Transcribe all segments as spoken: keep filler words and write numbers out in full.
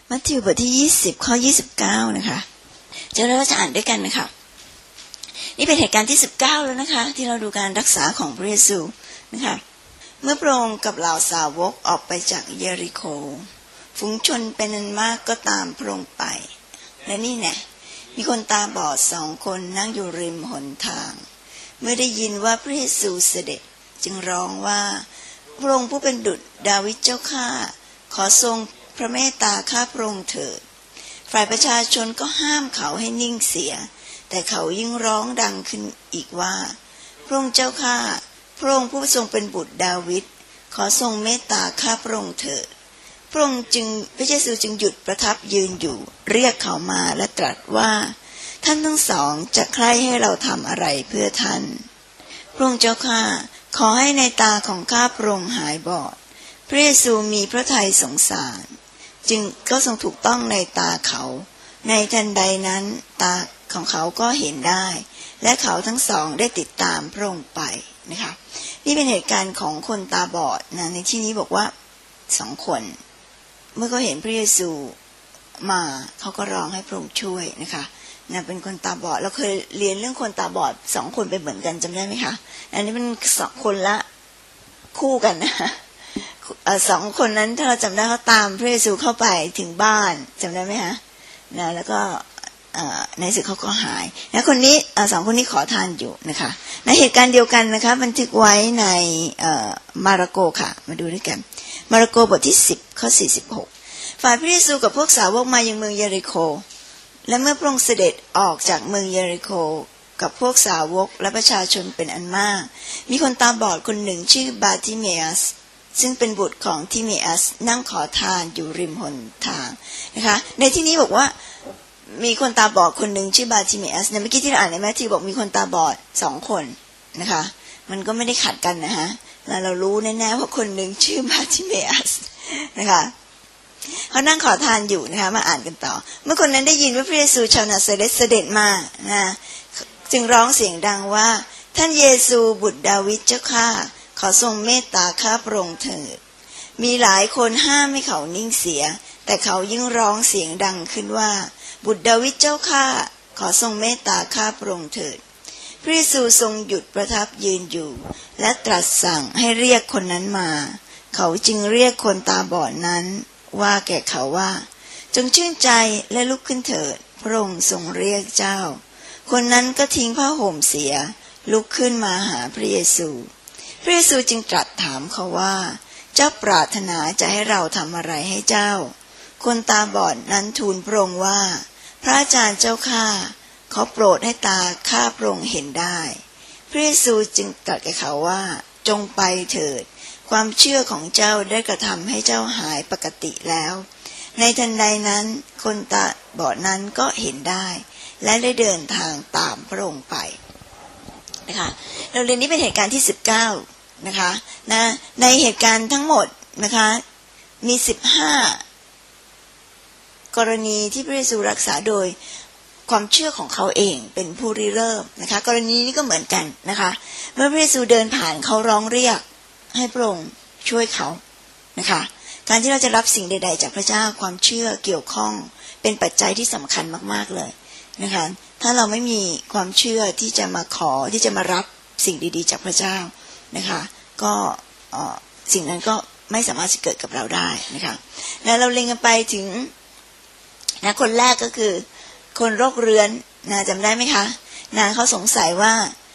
มัทธิวบทที่ยี่สิบข้อยี่สิบเก้านะคะจะเราจะอ่านด้วยกันนะคะนี่เป็นเหตุการณ์ที่สิบเก้าแล้วนะคะที่เราดูการรักษาของพระเยซูนะคะเมื่อพระองค์กับเหล่าสาวกออกไปจากเยริโคฝูงชนเป็นอันมากก็ตามพระองค์ไปและนี่แน่มีคนตาบอดสองคนนั่งอยู่ริมหนทางเมื่อได้ยินว่าพระเยซูเสด็จจึงร้องว่าพระองค์ผู้เป็นดุจดาวิดเจ้าข้าขอทรงพระเมตตาข้าพระองค์เถิดฝ่ายประชาชนก็ห้ามเขาให้นิ่งเสียแต่เขายิ่งร้องดังขึ้นอีกว่าพระองค์เจ้าข้าพระองค์ผู้ทรงเป็นบุตรดาวิดขอทรงเมตตาข้าพระองค์เถิดพระองค์จึงพระเยซูจึงหยุดประทับยืนอยู่เรียกเขามาและตรัสว่าท่านทั้งสองจะใคร่ให้เราทำอะไรเพื่อท่านพระองค์เจ้าข้าขอให้ในตาของข้าพระองค์หายบอดพระเยซูมีพระทัยสงสารจึงก็ทรงถูกต้องในตาเขาในทันใดนั้นตาของเขาก็เห็นได้และเขาทั้งสองได้ติดตามพระองค์ไปนะคะนี่เป็นเหตุการณ์ของคนตาบอดนะในที่นี้บอกว่าสองคนเมื่อเขาเห็นพระเยซูมาเขาก็ร้องให้พระองค์ช่วยนะคะนะเป็นคนตาบอดเราเคยเรียนเรื่องคนตาบอดสองคนเป็นเหมือนกันจำได้ไหมคะอันนี้เป็นสองคนละคู่กันนะคะสองคนนั้นถ้าเราจำได้เขาตามพระเยซูเข้าไปถึงบ้านจำได้ไหมคะนะแล้วก็ในสุดเขาก็หายแล้วคนนี้สองคนนี้ขอทานอยู่นะคะในเหตุการณ์เดียวกันนะคะบันทึกไว้ในมาระโกค่ะมาดูด้วยกันมาระโกบทที่สิบข้อสี่สิบหกฝ่ายพระเยซูกับพวกสาวกมายังเมืองเยริโคและเมื่อพระองค์เสด็จออกจากเมืองเยริโคกับพวกสาวกและประชาชนเป็นอันมากมีคนตาบอดคนหนึ่งชื่อบาติเมอัสซึ่งเป็นบุตรของทิเมอัสนั่งขอทานอยู่ริมหนทางนะคะในที่นี้บอกว่ามีคนตาบอดคนหนึ่งชื่อบาติเมอัสในเมื่อกี้ที่เราอ่านในแมทธิวบอกมีคนตาบอดสองคนนะคะมันก็ไม่ได้ขัดกันนะฮะแล้วเรารู้แน่ๆว่าคนหนึ่งชื่อบาติเมอัสนะคะเขานั่งขอทานอยู่นะคะมาอ่านกันต่อเมื่อคนนั้นได้ยินว่าพระเยซูชาวนาซาเรตเสด็จมานะจึงร้องเสียงดังว่าท่านเยซูบุตรดาวิดเจ้าข้าขอทรงเมตตาข้าพระองค์เถิดมีหลายคนห้ามให้เขานิ่งเสียแต่เขายิ่งร้องเสียงดังขึ้นว่าบุตรดาวิดเจ้าข้าขอทรงเมตตาข้าพระองค์เถิดพระเยซูทรงหยุดประทับยืนอยู่และตรัสสั่งให้เรียกคนนั้นมาเขาจึงเรียกคนตาบอดนั้นว่าแก่เขาว่าจงชื่นใจและลุกขึ้นเถิดพระองค์ทรงเรียกเจ้าคนนั้นก็ทิ้งผ้าห่มเสียลุกขึ้นมาหาพระเยซูพระเยซูจึงตรัสถามเขาว่าเจ้าปรารถนาจะให้เราทำอะไรให้เจ้าคนตาบอดนั้นทูลพระองค์ว่าพระอาจารย์เจ้าข้าขอโปรดให้ตาข้าพระองค์เห็นได้พระเยซูจึงตรัสแก่เขาว่าจงไปเถิดความเชื่อของเจ้าได้กระทำให้เจ้าหายปกติแล้วในทันใดนั้นคนตาบอดนั้นก็เห็นได้และได้เดินทางตามพระองค์ไปนะคะเราเรียนนี้เป็นเหตุการณ์ที่สิบเก้านะคะนะในเหตุการณ์ทั้งหมดนะคะมีสิบห้ากรณีที่พระเยซูรักษาโดยความเชื่อของเขาเองเป็นผู้ริเริ่มนะคะกรณีนี้ก็เหมือนกันนะคะเมื่อพระเยซูเดินผ่านเขาร้องเรียกให้พระองค์ช่วยเขานะคะการที่เราจะรับสิ่งใดๆจากพระเจ้าความเชื่อเกี่ยวข้องเป็นปัจจัยที่สำคัญมากๆเลยนะคะถ้าเราไม่มีความเชื่อที่จะมาขอที่จะมารับสิ่งดีๆจากพระเจ้านะคะก็สิ่งนั้นก็ไม่สามารถจะเกิดกับเราได้นะคะแล้วเราเล็งกันไปถึงนะคนแรกก็คือคนโรคเรื้อนนะจำได้ไหมคะนะเขาสงสัยว่า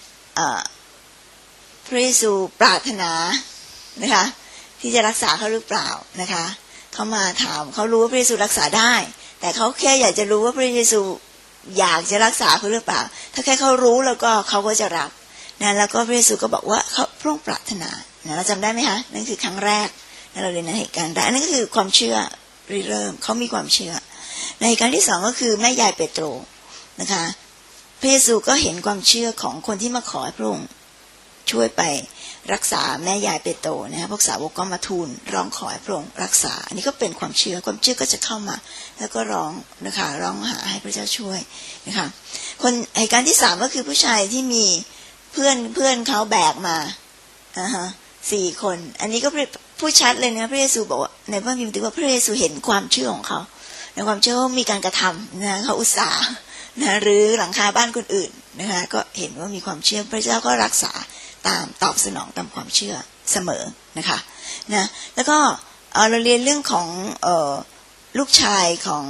พระเยซูปรารถนานะคะที่จะรักษาเขาหรือเปล่านะคะเขามาถามเขารู้ว่าพระเยซูรักษาได้แต่เขาแค่อยากจะรู้ว่าพระเยซูอยากจะรักษาเขาหรือเปล่าถ้าแค่เขารู้แล้วก็เขาก็จะรับนะแล้วก็พระเยซูก็บอกว่าเขาพระองค์ปรารถนานะเราจำได้ไหมคะนั่นคือครั้งแรกนะเราเรียนในเหตุการณ์ได้นั่นก็คือความเชื่อริเริ่มเขามีความเชื่อในเหตุการณ์ที่สองก็คือแม่ยายเปโตรนะคะพระเยซูก็เห็นความเชื่อของคนที่มาขอให้พระองค์ช่วยไปรักษาแม่ยายเปโตรนะพวกสาวกก็มาทูลร้องขอให้พระองค์รักษาอันนี้ก็เป็นความเชื่อความเชื่อก็จะเข้ามาแล้วก็ร้องนะคะร้องหาให้พระเจ้าช่วยนะคะคนเหตุการณ์ที่สามก็คือผู้ชายที่มีเพื่อนเพื่อนเขาแบกมาอ่าฮะสี่คนอันนี้ก็ผู้ชัดเลยนะพระเยซูบอกว่าในพระคัมภีร์บอกว่าพระเยซูเห็นความเชื่อของเขาในความเชื่อว่ามีการกระทำนะเขาอุตส่าห์นะหรือหลังคาบ้านคนอื่นนะคะก็เห็นว่ามีความเชื่อพระเจ้าก็รักษาตามตอบสนองตามความเชื่อเสมอนะคะนะแล้วก็เราเรียนเรื่องของเอ่อลูกชายของ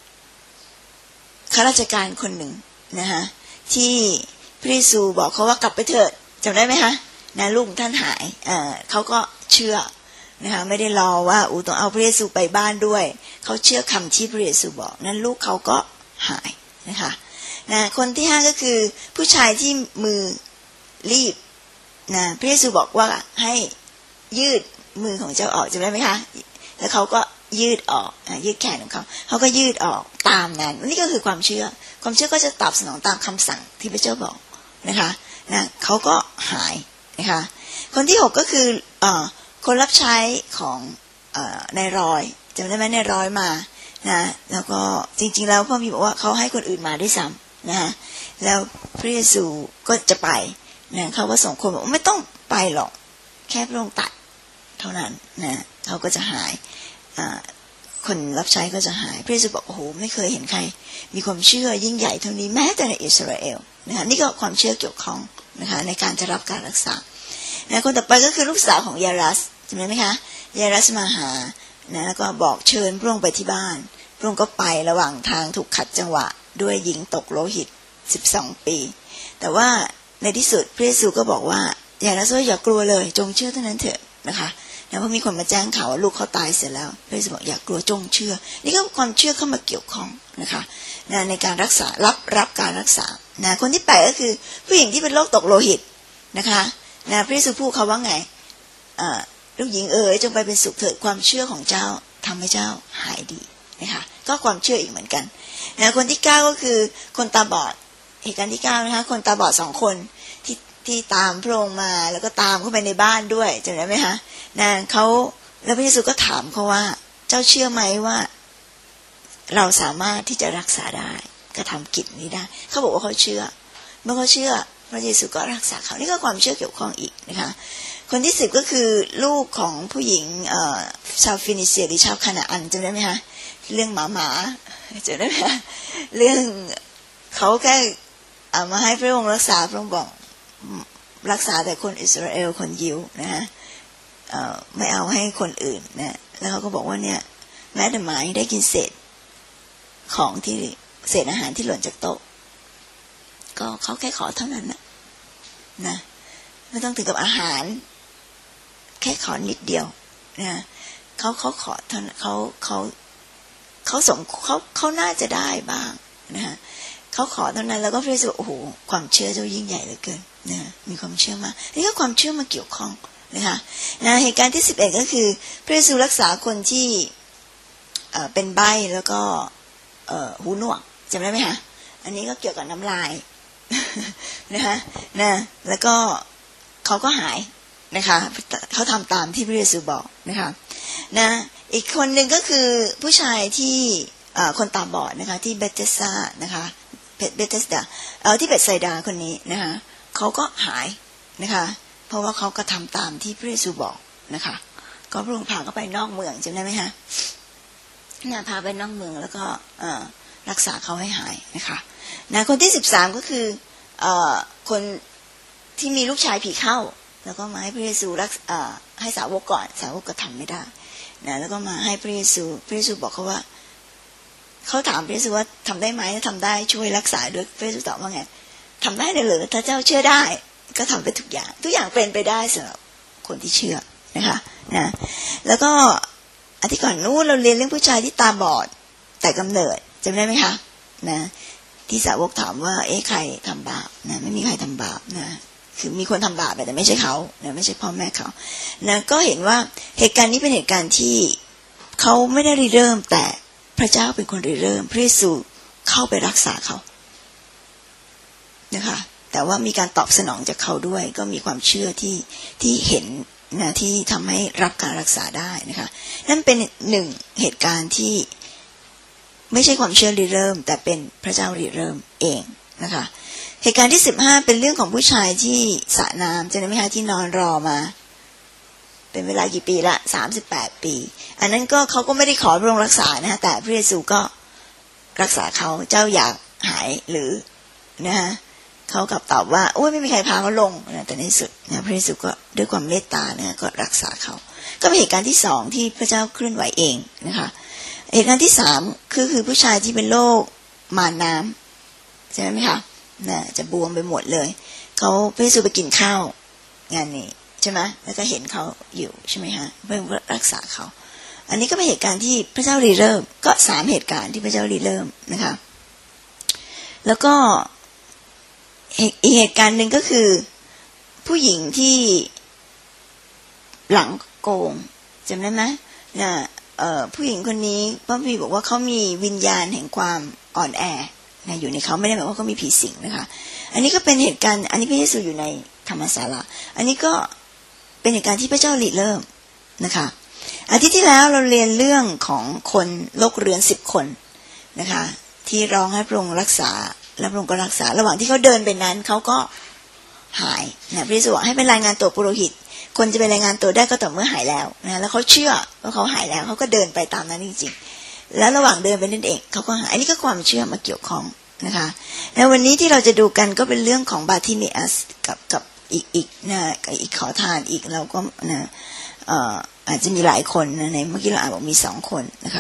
ข้าราชการคนหนึ่งนะคะที่พระเยซูบอกเขาว่ากลับไปเถิดจำได้ไหมคะนะลูกท่านหายเอ่อเขาก็เชื่อนะคะไม่ได้รอว่าอูต้องเอาพระเยซูไปบ้านด้วยเขาเชื่อคำที่พระเยซูบอกนั้นลูกเขาก็หายนะคะนะคนที่ห้าก็คือผู้ชายที่มือรีบนะพระเยซูบอกว่าให้ยืดมือของเจ้าออกจำได้ไหมคะแล้วเขาก็ยืดออกยืดแขนของเขาเขาก็ยืดออกตามนั้นนี่ก็คือความเชื่อความเชื่อก็จะตอบสนองตามคำสั่งที่พระเจ้าบอกนะคะนะเขาก็หายนะคะคนที่หกก็คือเอ่อคนรับใช้ของเอ่อนายรอยจำได้ไหมนายรอยมานะแล้วก็จริงๆแล้วพ่อมีบอกว่าเขาให้คนอื่นมาด้วยซ้ำนะฮะแล้วพระเยซูก็จะไปนะเขาก็ส่งคนบอกไม่ต้องไปหรอกแค่พระองค์ตัดเท่านั้นนะเขาก็จะหายคนรับใช้ก็จะหายพระเยซูบอกโอ้โหไม่เคยเห็นใครมีความเชื่อยิ่งใหญ่เท่านี้แม้แต่ในอิสราเอลนะคะนี่ก็ความเชื่อเกี่ยวข้องนะคะในการจะรับการรักษานะคนต่อไปก็คือลูกสาวของยารัสจำได้ไหมคะยารัสมาหานะแล้วก็บอกเชิญพระองค์ไปที่บ้านพระองค์ก็ไประหว่างทางถูกขัดจังหวะด้วยหญิงตกโลหิตสิบสองปีแต่ว่าในที่สุดพระเยซูก็บอกว่ายารัสอย่ากลัวเลยจงเชื่อเท่านั้นเถอะนะคะแล้วพอมีคนมาแจ้งข่าวว่าลูกเขาตายเสร็จแล้วพระเยซูบอกอย่ากลัวจงเชื่อนี่ก็ความเชื่อเข้ามาเกี่ยวข้องนะคะนะในการรักษารับรับการรักษานะคนที่แปดก็คือผู้หญิงที่เป็นโรคตกโลหิตนะคะนะพระเยซูพูดเขาว่าไงอ่าลูกหญิงเอ๋ยจงไปเป็นสุขเถิดความเชื่อของเจ้าทำให้เจ้าหายดีนะคะก็ความเชื่ออีกเหมือนกันนะคนที่เก้าก็คือคนตาบอดเหตุการณ์ที่เก้านะคะคนตาบอดสองคนที่ที่ตามพระองค์มาแล้วก็ตามเข้าไปในบ้านด้วยจำได้ไหมคะนะเขาแล้วพระเยซูก็ถามเขาว่าเจ้าเชื่อไหมว่าเราสามารถที่จะรักษาได้กระทำกิจนี้ได้เขาบอกว่าเขาเชื่อเมื่อเขาเชื่อพระเยซูก็รักษาเขานี่ก็ความเชื่อเกี่ยวข้องอีกนะคะคนที่สิบก็คือลูกของผู้หญิงชาวฟินิเซียหรือชาวคานาอันจำได้ไหมคะเรื่องหมาหมาจำได้ไหมคะเรื่องเขาแค่เอามาให้พระองค์รักษาพระองค์บอกรักษาแต่คนอิสราเอลคนยิวนะฮะไม่เอาให้คนอื่นนะแล้วเขาก็บอกว่าเนี่ยแม้แต่หมาได้กินเศษของที่เศษอาหารที่หล่นจากโต๊ะก็เขาแค่ขอเท่านั้นนะนะไม่ต้องถึงกับอาหารแค่ขอนิดเดียวนะเขาเขาขอเท่านั้นเขาเขาเขาสมเขาเขาน่าจะได้บ้างนะฮะเขาขอเท่านั้นแล้วก็พระเยซูโอ้โหความเชื่อเจ้ายิ่งใหญ่เหลือเกินนะมีความเชื่อมากนี่ก็ความเชื่อมาเกี่ยวข้องนะคะนะเหตุการณ์ที่สิบเอ็ดก็คือพระเยซูรักษาคนที่เอ่อเป็นใบ้แล้วก็เอ่อหูหนวกจำได้ไหมคะอันนี้ก็เกี่ยวกับน้ำลายนะคะนะแล้วก็เขาก็หายนะคะเขาทำตามที่พระเยซูบอกนะคะนะอีกคนหนึ่งก็คือผู้ชายที่คนตาบอดนะคะที่เบธเซดานะคะเบธเซดาเอ่อที่เบธไซดาคนนี้นะคะเขาก็หายนะคะเพราะว่าเขาก็ทำตามที่พระเยซูบอกนะคะก็พระองค์พาเขาไปนอกเมืองจำได้ไหมคะน่าพาไปนอกเมืองแล้วก็รักษาเขาให้หายนะคะนะคนที่สิบสามก็คือเอ่อคนที่มีลูกชายผีเข้าแล้วก็มาให้พระเยซูรักเอ่อให้สาวกก่อนสาวกก็ทำไม่ได้นะแล้วก็มาให้พระเยซูพระเยซูบอกเขาว่าเขาถามพระเยซูว่าทำได้ไหมถ้าทำได้ช่วยรักษาด้วยพระเยซูตอบว่าไงทำได้เลยเหรอถ้าเจ้าเชื่อได้ก็ทำไปทุกอย่างทุกอย่างเป็นไปได้สำหรับคนที่เชื่อนะคะนะแล้วก็อาทิตย์ก่อนนู้นเราเรียนเรื่องผู้ชายที่ตาบอดแต่กำเนิดจำได้ไหมคะนะที่สาวกถามว่าเอ๊ะใครทำบาปนะไม่มีใครทำบาปนะคือมีคนทำบาปแต่ไม่ใช่เขานะไม่ใช่พ่อแม่เขานะก็เห็นว่าเหตุการณ์นี้เป็นเหตุการณ์ที่เขาไม่ได้ริเริ่มแต่พระเจ้าเป็นคนริเริ่มพระเยซูเข้าไปรักษาเขานะคะแต่ว่ามีการตอบสนองจากเขาด้วยก็มีความเชื่อที่ที่เห็นนะที่ทำให้รับการรักษาได้นะคะนั่นเป็นหนึ่งเหตุการณ์ที่ไม่ใช่ความเชื่อริเริ่มแต่เป็นพระเจ้าริเริ่มเองนะคะเหตุการณ์ที่สิบห้าเป็นเรื่องของผู้ชายที่สระน้ำจำได้ไหมคะที่นอนรอมาเป็นเวลากี่ปีละสามสิบแปดปีอันนั้นก็เขาก็ไม่ได้ขอพระองค์รักษานะฮะแต่พระเยซูก็รักษาเขาเจ้าอยากหายหรือนะฮะเขากลับตอบว่าโอ้ยไม่มีใครพาเขาลงนะแต่ในที่สุดนะพระเยซูก็ด้วยความเมตตานะก็รักษาเขาก็เป็นเหตุการณ์ที่สองที่พระเจ้าเคลื่อนไหวเองนะคะเหตุการณ์ที่สามคือคือผู้ชายที่เป็นโรคมารน้ำใช่ไหมคะนะจะบวมไปหมดเลยเขาพระเยซูไปกินข้าวงานนี้ใช่ไหมแล้วก็เห็นเขาอยู่ใช่ไหมฮะพระองค์ก็รักษาเขาอันนี้ก็เป็นเหตุการณ์ที่พระเจ้าริเริ่มก็สามเหตุการณ์ที่พระเจ้าริเริ่มนะคะแล้วก็อีกเหตุการณ์หนึ่งก็คือผู้หญิงที่หลังโกงจำได้ไหมนะเอ่อผู้หญิงคนนี้พระบีบอกว่าเขามีวิญญาณแห่งความอ่อนแอนะอยู่ในเขาไม่ได้หมายว่าเขามีผีสิงนะคะอันนี้ก็เป็นเหตุการณ์อันนี้พระเยซูอยู่ในธรรมศาลาอันนี้ก็เป็นเหตุการณ์ที่พระเจ้าริเริ่มนะคะอาทิตย์ที่แล้วเราเรียนเรื่องของคนโรคเรื้อนสิบคนนะคะที่ร้องให้พระองค์รักษาแล้วพระองค์ก็รักษาระหว่างที่เขาเดินไปนั้นเขาก็หายนะพระเยซูบอกให้ไปรายงานตัวปุโรหิตคนจะไปรายงานตัวได้ก็ต่อเมื่อหายแล้วนะแล้วเขาเชื่อว่าเขาหายแล้วเขาก็เดินไปตามนั้นจริงๆแล้วระหว่างเดินไปนั่นเองเขาก็หายอันนี้ก็ความเชื่อมาเกี่ยวข้องนะคะแล้ววันนี้ที่เราจะดูกันก็เป็นเรื่องของบาทิเมอัสกับกับอีกอีกนะอีกขอทานอีกเราก็นะเอ่ออาจจะมีหลายคนนะในเมื่อกี้เราอ่านบอกมีสองคนนะคะ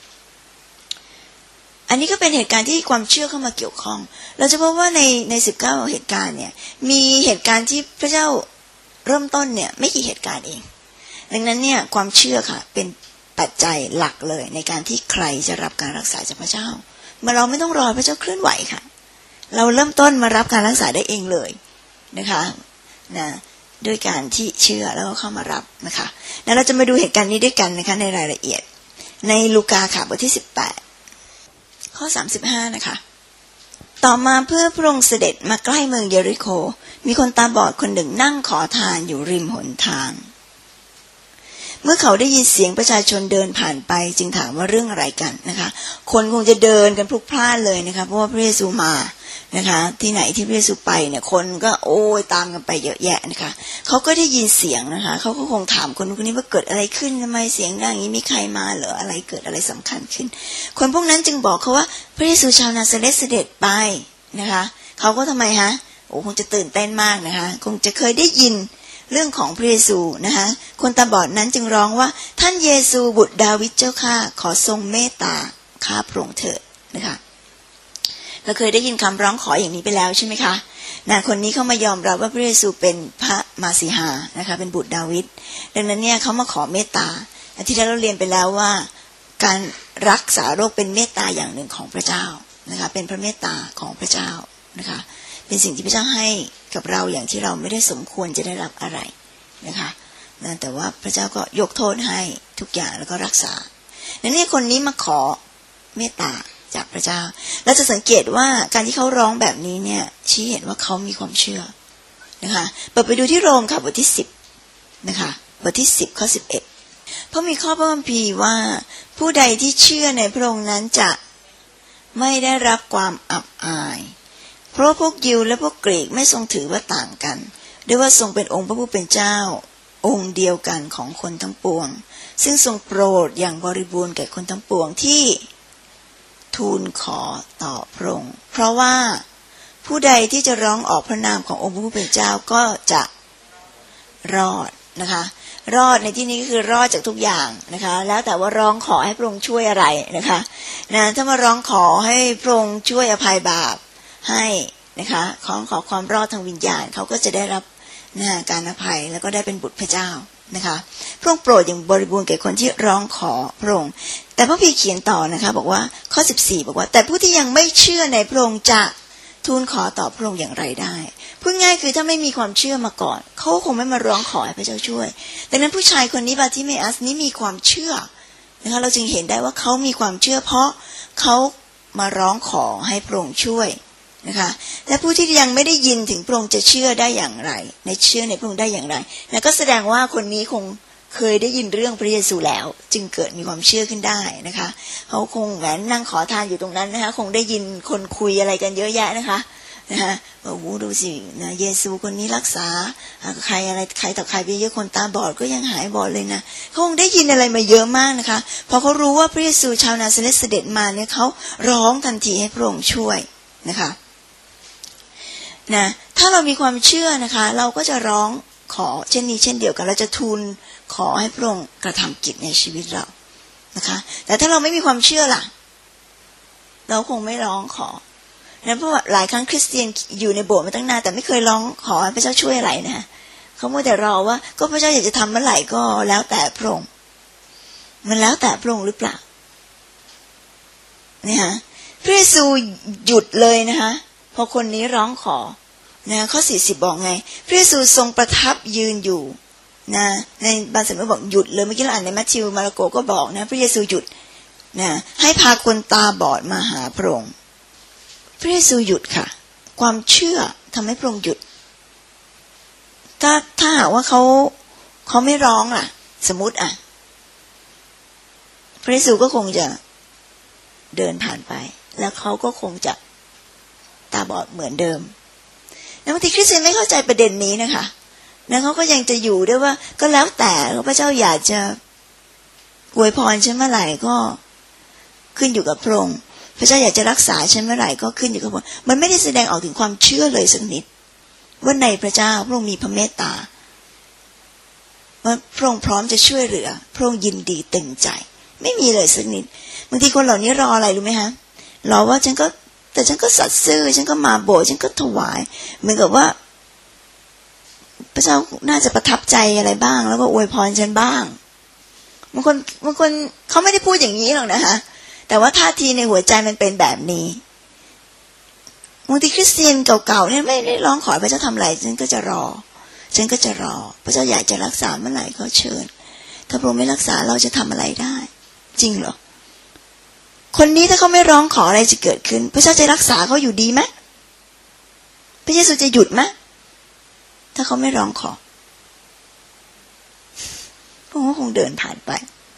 อันนี้ก็เป็นเหตุการณ์ที่ความเชื่อเข้ามาเกี่ยวข้องเราจะพบว่าในในสิบเก้าเหตุการณ์เนี่ยมีเหตุการณ์ที่พระเจ้าเริ่มต้นเนี่ยไม่กี่เหตุการณ์เองดังนั้นเนี่ยความเชื่อค่ะเป็นปัจจัยหลักเลยในการที่ใครจะรับการรักษาจากพระเจ้าเมื่อเราไม่ต้องรอพระเจ้าเคลื่อนไหวค่ะเราเริ่มต้นมารับการรักษาได้เองเลยนะคะนะด้วยการที่เชื่อแล้วก็เข้ามารับนะคะแล้วเราจะมาดูเหตุการณ์นี้ด้วยกันนะคะในรายละเอียดในลูกาค่ะบทที่สิบแปดข้อสามสิบห้านะคะต่อมาเพื่อพระองค์เสด็จมาใกล้เมืองเยริโคมีคนตาบอดคนหนึ่งนั่งขอทานอยู่ริมหนทางเมื่อเขาได้ยินเสียงประชาชนเดินผ่านไปจึงถามว่าเรื่องอะไรกันนะคะคนคงจะเดินกันพลุกพล่านเลยนะคะเพราะว่าพระเยซูมานะคะที่ไหนที่พระเยซูไปเนี่ยคนก็โอ้ยตามกันไปเยอะแยะนะคะเขาก็ได้ยินเสียงนะคะเขาก็คงถามคนคนนี้ว่าเกิดอะไรขึ้นทำไมเสียงดังอย่างนี้มีใครมาเหรออะไรเกิดอะไรสำคัญขึ้นคนพวกนั้นจึงบอกเขาว่าพระเยซูชาวนาซาเรตเสด็จไปนะคะเขาก็ทำไมฮะโอ้คงจะตื่นเต้นมากนะคะคงจะเคยได้ยินเรื่องของพระเยซูนะคะคนตาบอดนั้นจึงร้องว่าท่านเยซูบุตรดาวิดเจ้าข้าขอทรงเมตตาข้าพระองค์เถิดนะคะเราเคยได้ยินคำร้องขออย่างนี้ไปแล้วใช่ไหมคะนะคนนี้เขามายอมรับว่าพระเยซูเป็นพระมาสีหานะคะเป็นบุตรดาวิดดังนั้นเนี่ยเขามาขอเมตตาอาทิตย์ที่เราเรียนไปแล้วว่าการรักษาโรคเป็นเมตตาอย่างหนึ่งของพระเจ้านะคะเป็นพระเมตตาของพระเจ้านะคะเป็นสิ่งที่พระเจ้าให้กับเราอย่างที่เราไม่ได้สมควรจะได้รับอะไรนะคะนะแต่ว่าพระเจ้าก็ยกโทษให้ทุกอย่างแล้วก็รักษาดังนั้นคนนี้มาขอเมตตาจากพระเจ้าเราจะสังเกตว่าการที่เขาร้องแบบนี้เนี่ยชี้เห็นว่าเขามีความเชื่อนะคะเปิดไปดูที่โรมค่ะบทที่สิบนะคะบทที่สิบข้อสิบเอ็ดเพราะมีข้อพระคัมภีร์ว่าผู้ใดที่เชื่อในพระองค์นั้นจะไม่ได้รับความอับอายเพราะพวกยิวและพวกกรีกไม่ทรงถือว่าต่างกันด้วยว่าทรงเป็นองค์พระผู้เป็นเจ้าองค์เดียวกันของคนทั้งปวงซึ่งทรงโปรดอย่างบริบูรณ์แก่คนทั้งปวงที่ทูลขอต่อพระองค์เพราะว่าผู้ใดที่จะร้องออกพระนามขององค์พระผู้เป็นเจ้าก็จะรอดนะคะรอดในที่นี้ก็คือรอดจากทุกอย่างนะคะแล้วแต่ว่าร้องขอให้พระองค์ช่วยอะไรนะคะนะถ้ามาร้องขอให้พระองค์ช่วยอภัยบาปให้นะคะขอขอความรอดทางวิญญาณเขาก็จะได้รับนะการอภัยแล้วก็ได้เป็นบุตรพระเจ้านะคะพระองค์โปรดอย่างบริบูรณ์แก่คนที่ร้องขอพระองค์แต่พระพีเขียนต่อนะคะบอกว่าข้อสิบสี่บอกว่าแต่ผู้ที่ยังไม่เชื่อในพระองค์จะทูลขอต่อพระองค์อย่างไรได้พูดง่ายคือถ้าไม่มีความเชื่อมาก่อนเขาคงไม่มาร้องขอให้พระเจ้าช่วยดังนั้นผู้ชายคนนี้บาทิเมอัสนี้มีความเชื่อนะคะเราจึงเห็นได้ว่าเขามีความเชื่อเพราะเขามาร้องขอให้พระองค์ช่วยนะคะและผู้ที่ยังไม่ได้ยินถึงพระองค์จะเชื่อได้อย่างไรในเชื่อในพระองค์ได้อย่างไรแล้วก็แสดงว่าคนนี้คงเคยได้ยินเรื่องพระเยซูแล้วจึงเกิดมีความเชื่อขึ้นได้นะคะเขาคงแหวนนั่งขอทานอยู่ตรงนั้นนะคะคงได้ยินคนคุยอะไรกันเยอะแยะนะคะนะคะโอ้โหดูสินะเยซูคนนี้รักษาใครอะไรใครต่อใครไปเยอะคนตาบอดก็ยังหายบอดเลยนะเขาคงได้ยินอะไรมาเยอะมากนะคะพอเขารู้ว่าพระเยซูชาวนาซาเรตเสด็จมาเนี่ยเขาร้องทันทีให้พระองค์ช่วยนะคะนะถ้าเรามีความเชื่อนะคะเราก็จะร้องขอเช่นนี้เช่นเดียวกันเราจะทูลขอให้พระองค์กระทำกิจในชีวิตเรานะคะแต่ถ้าเราไม่มีความเชื่อล่ะเราคงไม่ร้องขอนะเพราะว่าหลายครั้งคริสเตียนอยู่ในโบสถ์มาตั้งนานแต่ไม่เคยร้องขอให้พระเจ้าช่วยอะไรนะเขามัวแต่รอว่าก็พระเจ้าอยากจะทำเมื่อไหร่ก็แล้วแต่พระองค์มันแล้วแต่พระองค์หรือเปล่านี่ฮะพระเยซูหยุดเลยนะคะพอคนนี้ร้องขอนะข้อสี่สิบบอกไงพระเยซูทรงประทับยืนอยู่นะในบางสำนักบอกหยุดเลยเมื่อกี้เราอ่านในมัทธิวมาระโกก็บอกนะพระเยซูหยุดนะให้พาคนตาบอดมาหาพระองค์พระเยซูหยุดค่ะความเชื่อทำให้พระองค์หยุดถ้าถ้าหากว่าเขาเขาไม่ร้องล่ะสมมติอ่ะพระเยซูก็คงจะเดินผ่านไปแล้วเขาก็คงจะตาบอดเหมือนเดิมแล้วบางทีคริสเตียนไม่เข้าใจประเด็นนี้นะคะแล้วเขาก็ยังจะอยู่ด้วยว่าก็แล้วแต่พระเจ้าอยากจะอวยพรฉันเมื่อไหร่ก็ขึ้นอยู่กับพระองค์พระเจ้าอยากจะรักษาฉันเมื่อไหร่ก็ขึ้นอยู่กับพระองค์มันไม่ได้แสดงออกถึงความเชื่อเลยสักนิดว่าในพระเจ้าพระองค์มีพระเมตตาว่าพระองค์พร้อมจะช่วยเหลือพระองค์ยินดีเต็มใจไม่มีเลยสักนิดบางทีคนเหล่านี้รออะไรรู้ไหมฮะรอว่าฉันก็แต่ฉันก็สัตย์ซื่อฉันก็มาโบสถ์ฉันก็ถวายเหมือนกับว่าพระเจ้าน่าจะประทับใจอะไรบ้างแล้วก็อวยพรฉันบ้างบางคนบางคนเขาไม่ได้พูดอย่างนี้หรอกนะคะแต่ว่าท่าทีในหัวใจมันเป็นแบบนี้บางทีคริสเตียนเก่าๆเนี่ยไม่ได้ร้องขอพระเจ้าทำอะไรฉันก็จะรอฉันก็จะรอพระเจ้าอยากจะรักษาเมื่อไหร่ก็เชิญถ้าพระองค์ไม่รักษาเราจะทำอะไรได้จริงเหรอคนนี้ถ้าเขาไม่ร้องขออะไรจะเกิดขึ้นพระเจ้าจะรักษาเขาอยู่ดีไหมพระเยซูจะหยุดไหมถ้าเขาไม่ร้องขอพระองค์คงเดินผ่านไป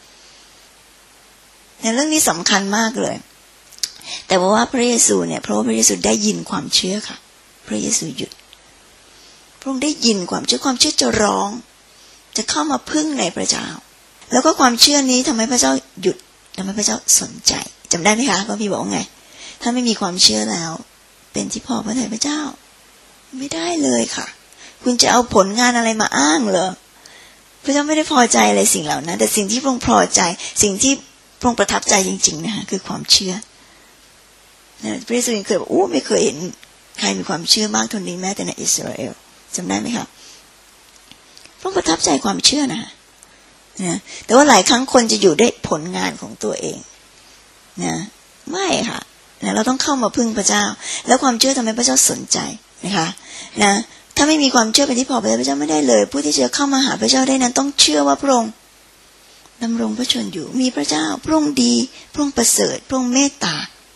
ในเรื่องนี้สำคัญมากเลยแต่ว่าพระเยซูเนี่ยเพราะว่าพระเยซูได้ยินความเชื่อค่ะพระเยซูหยุดพระองค์ได้ยินความเชื่อความเชื่อจะร้องจะเข้ามาพึ่งในพระเจ้าแล้วก็ความเชื่อนี้ทำให้พระเจ้าหยุดทำให้พระเจ้าสนใจจำได้ไหมคะว่าพี่บอกไงถ้าไม่มีความเชื่อแล้วเป็นที่พอพระทัยพระเจ้าไม่ได้เลยค่ะคุณจะเอาผลงานอะไรมาอ้างเหรอพระเจ้าไม่ได้พอใจอะไรสิ่งเหล่านั้นแต่สิ่งที่พระองค์พอใจสิ่งที่พระองค์ประทับใจจริงๆนะคะคือความเชื่อนะพระเยซูเคยบอกโอ้ไม่เคยเห็นใครมีความเชื่อมากเท่านี้แม้แต่ในอิสราเอลจำได้ไหมครับพระองค์ประทับใจความเชื่อนะคะนะแต่ว่าหลายครั้งคนจะอยู่ด้วยผลงานของตัวเองนะไม่ค่ะนะเราต้องเข้ามาพึ่งพระเจ้าแล้วความเชื่อทำให้พระเจ้าสนใจนะคะนะถ้าไม่มีความเชื่อเป็นที่พอพระเจ้าไม่ได้เลยผู้ที่จะเข้ามาหาพระเจ้าได้นั้นต้องเชื่อว่าพระองค์ดำรงพระชนอยู่มีพระเจ้าพระองค์ดีพระองค์ประเสริฐพระองค์เมตตา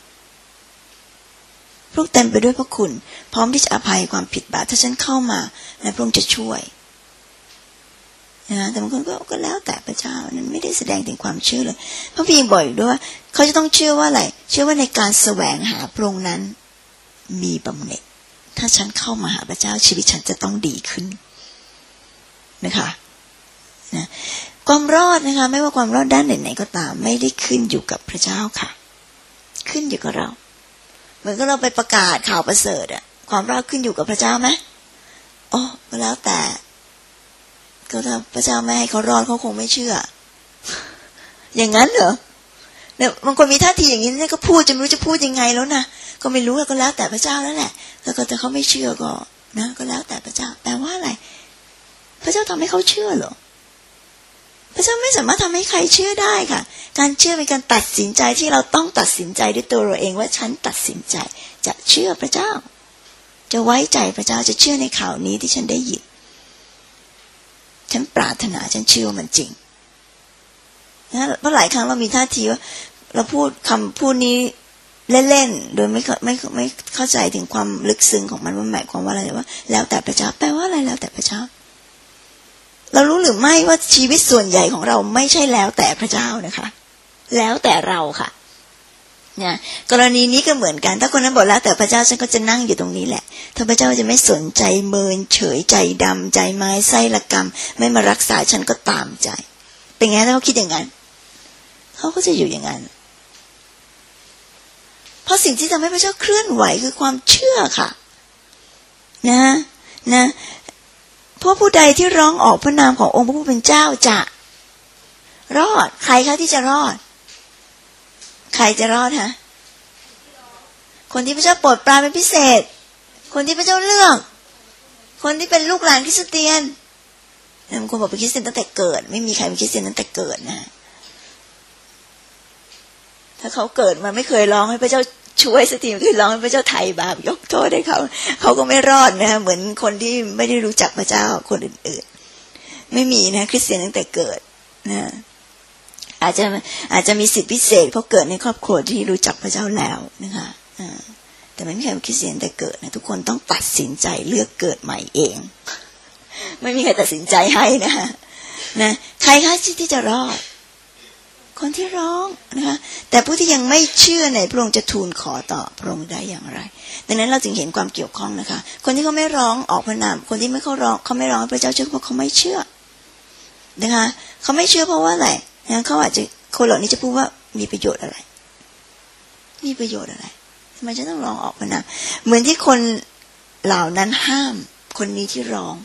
พระองค์เต็มไปด้วยพระคุณพร้อมที่จะอภัยความผิดบาปถ้าฉันเข้ามาและพระองค์จะช่วยนะแต่บางคนก็ก็แล้วแต่พระเจ้านั้นไม่ได้แสดงถึงความเชื่อเลยพระพีบอกอยู่ด้วยว่าเขาจะต้องเชื่อว่าอะไรเชื่อว่าในการแสวงหาพระองค์นั้นมีบำเหน็จถ้าฉันเข้ามาหาพระเจ้าชีวิตฉันจะต้องดีขึ้นนะคะนะความรอดนะคะไม่ว่าความรอดด้านไหนๆก็ตามไม่ได้ขึ้นอยู่กับพระเจ้าค่ะขึ้นอยู่กับเราเหมือนกับเราไปประกาศข่าวประเสริฐอะความรอดขึ้นอยู่กับพระเจ้าไหมอ๋อก็แล้วแต่ก็ถ้าพระเจ้าไม่ให้เขารอดเขาคงไม่เชื่ออย่างนั้นเหรอเนี่ยบางคนมีท่าทีอย่างนี้เนี่ยก็พูดจะไม่รู้จะพูดยังไงแล้วนะก็ไม่รู้ก็แล้วแต่พระเจ้าแล้วแหละแล้วก็แต่เขาไม่เชื่อก็นะก็แล้วแต่พระเจ้าแปลว่าอะไรพระเจ้าทำให้เขาเชื่อเหรอพระเจ้าไม่สามารถทำให้ใครเชื่อได้ค่ะการเชื่อเป็นการตัดสินใจที่เราต้องตัดสินใจด้วยตัวเราเองว่าฉันตัดสินใจจะเชื่อพระเจ้าจะไว้ใจพระเจ้าจะเชื่อในข่าวนี้ที่ฉันได้ยินฉันปรารถนาฉันเชื่อมันจริงนะเพราะหลายครั้งเรามีท่าทีว่าเราพูดคำพูดนี้เล่นๆโดยไม่ไม่ไม่เข้าใจถึงความลึกซึ้งของมันว่าหมายความว่าอะไรว่าแล้วแต่พระเจ้าแปลว่าอะไรแล้วแต่พระเจ้าเรารู้หรือไม่ว่าชีวิตส่วนใหญ่ของเราไม่ใช่แล้วแต่พระเจ้านะคะแล้วแต่เราค่ะเนี่ยกรณีนี้ก็เหมือนกันถ้าคนนั้นบอกแล้วแต่พระเจ้าฉันก็จะนั่งอยู่ตรงนี้แหละถ้าพระเจ้าจะไม่สนใจเมินเฉยใจดำใจไม้ไส้ละกรรมไม่มารักษาฉันก็ตามใจเป็นไงถ้าเขาคิดอย่างนั้นเขาก็จะอยู่อย่างนั้นเพราะสิ่งที่ทำให้พระเจ้าเคลื่อนไหวคือความเชื่อค่ะนะนะเพราะผู้ใดที่ร้องออกพระนามขององค์พระผู้เป็นเจ้าจะรอดใครคะที่จะรอดใครจะรอดฮะคนที่พระเจ้าโปรดปรานเป็นพิเศษคนที่พระเจ้าเลือกคนที่เป็นลูกหลานคริสเตียนบางคนบอกเป็นคริสเตียนตั้งแต่เกิดไม่มีใครเป็นคริสเตียนตั้งแต่เกิดนะถ้าเขาเกิดมาไม่เคยร้องให้พระเจ้าช่วยสักทีไม่เคยร้องให้พระเจ้าไถ่บาปยกโทษให้เขาเขาก็ไม่รอดนะเหมือนคนที่ไม่ได้รู้จักพระเจ้าคนอื่นๆไม่มีนะคริสเตียนตั้งแต่เกิดนะอาจจะอาจจะมีสิทธิพิเศษเพราะเกิดในครอบครัวที่รู้จักพระเจ้าแล้วนะคะแต่ไม่มีใครเป็นคริสเตียนแต่เกิดนะทุกคนต้องตัดสินใจเลือกเกิดใหม่เองไม่มีใครตัดสินใจให้นะนะใครคะที่จะรอดคนที่ร้องนะคะแต่ผู้ที่ยังไม่เชื่อในพระองค์จะทูลขอต่อพระองค์ได้อย่างไรดังนั้นเราจึงเห็นความเกี่ยวข้องนะคะคนที่เขาไม่ร้องออกพระนามคนที่ไม่เขาร้องเขาไม่ร้องพระเจ้าเชื่อเพราะเขาไม่เชื่อนะคะเขาไม่เชื่อเพราะว่าอะไรนะเขาอาจจะคนเหล่านี้จะพูดว่ามีประโยชน์อะไรมีประโยชน์อะไรทำไมจะต้องร้องออกพระนามเหมือนที่คนเหล่านั้นห้ามคนนี้ที่ร้อง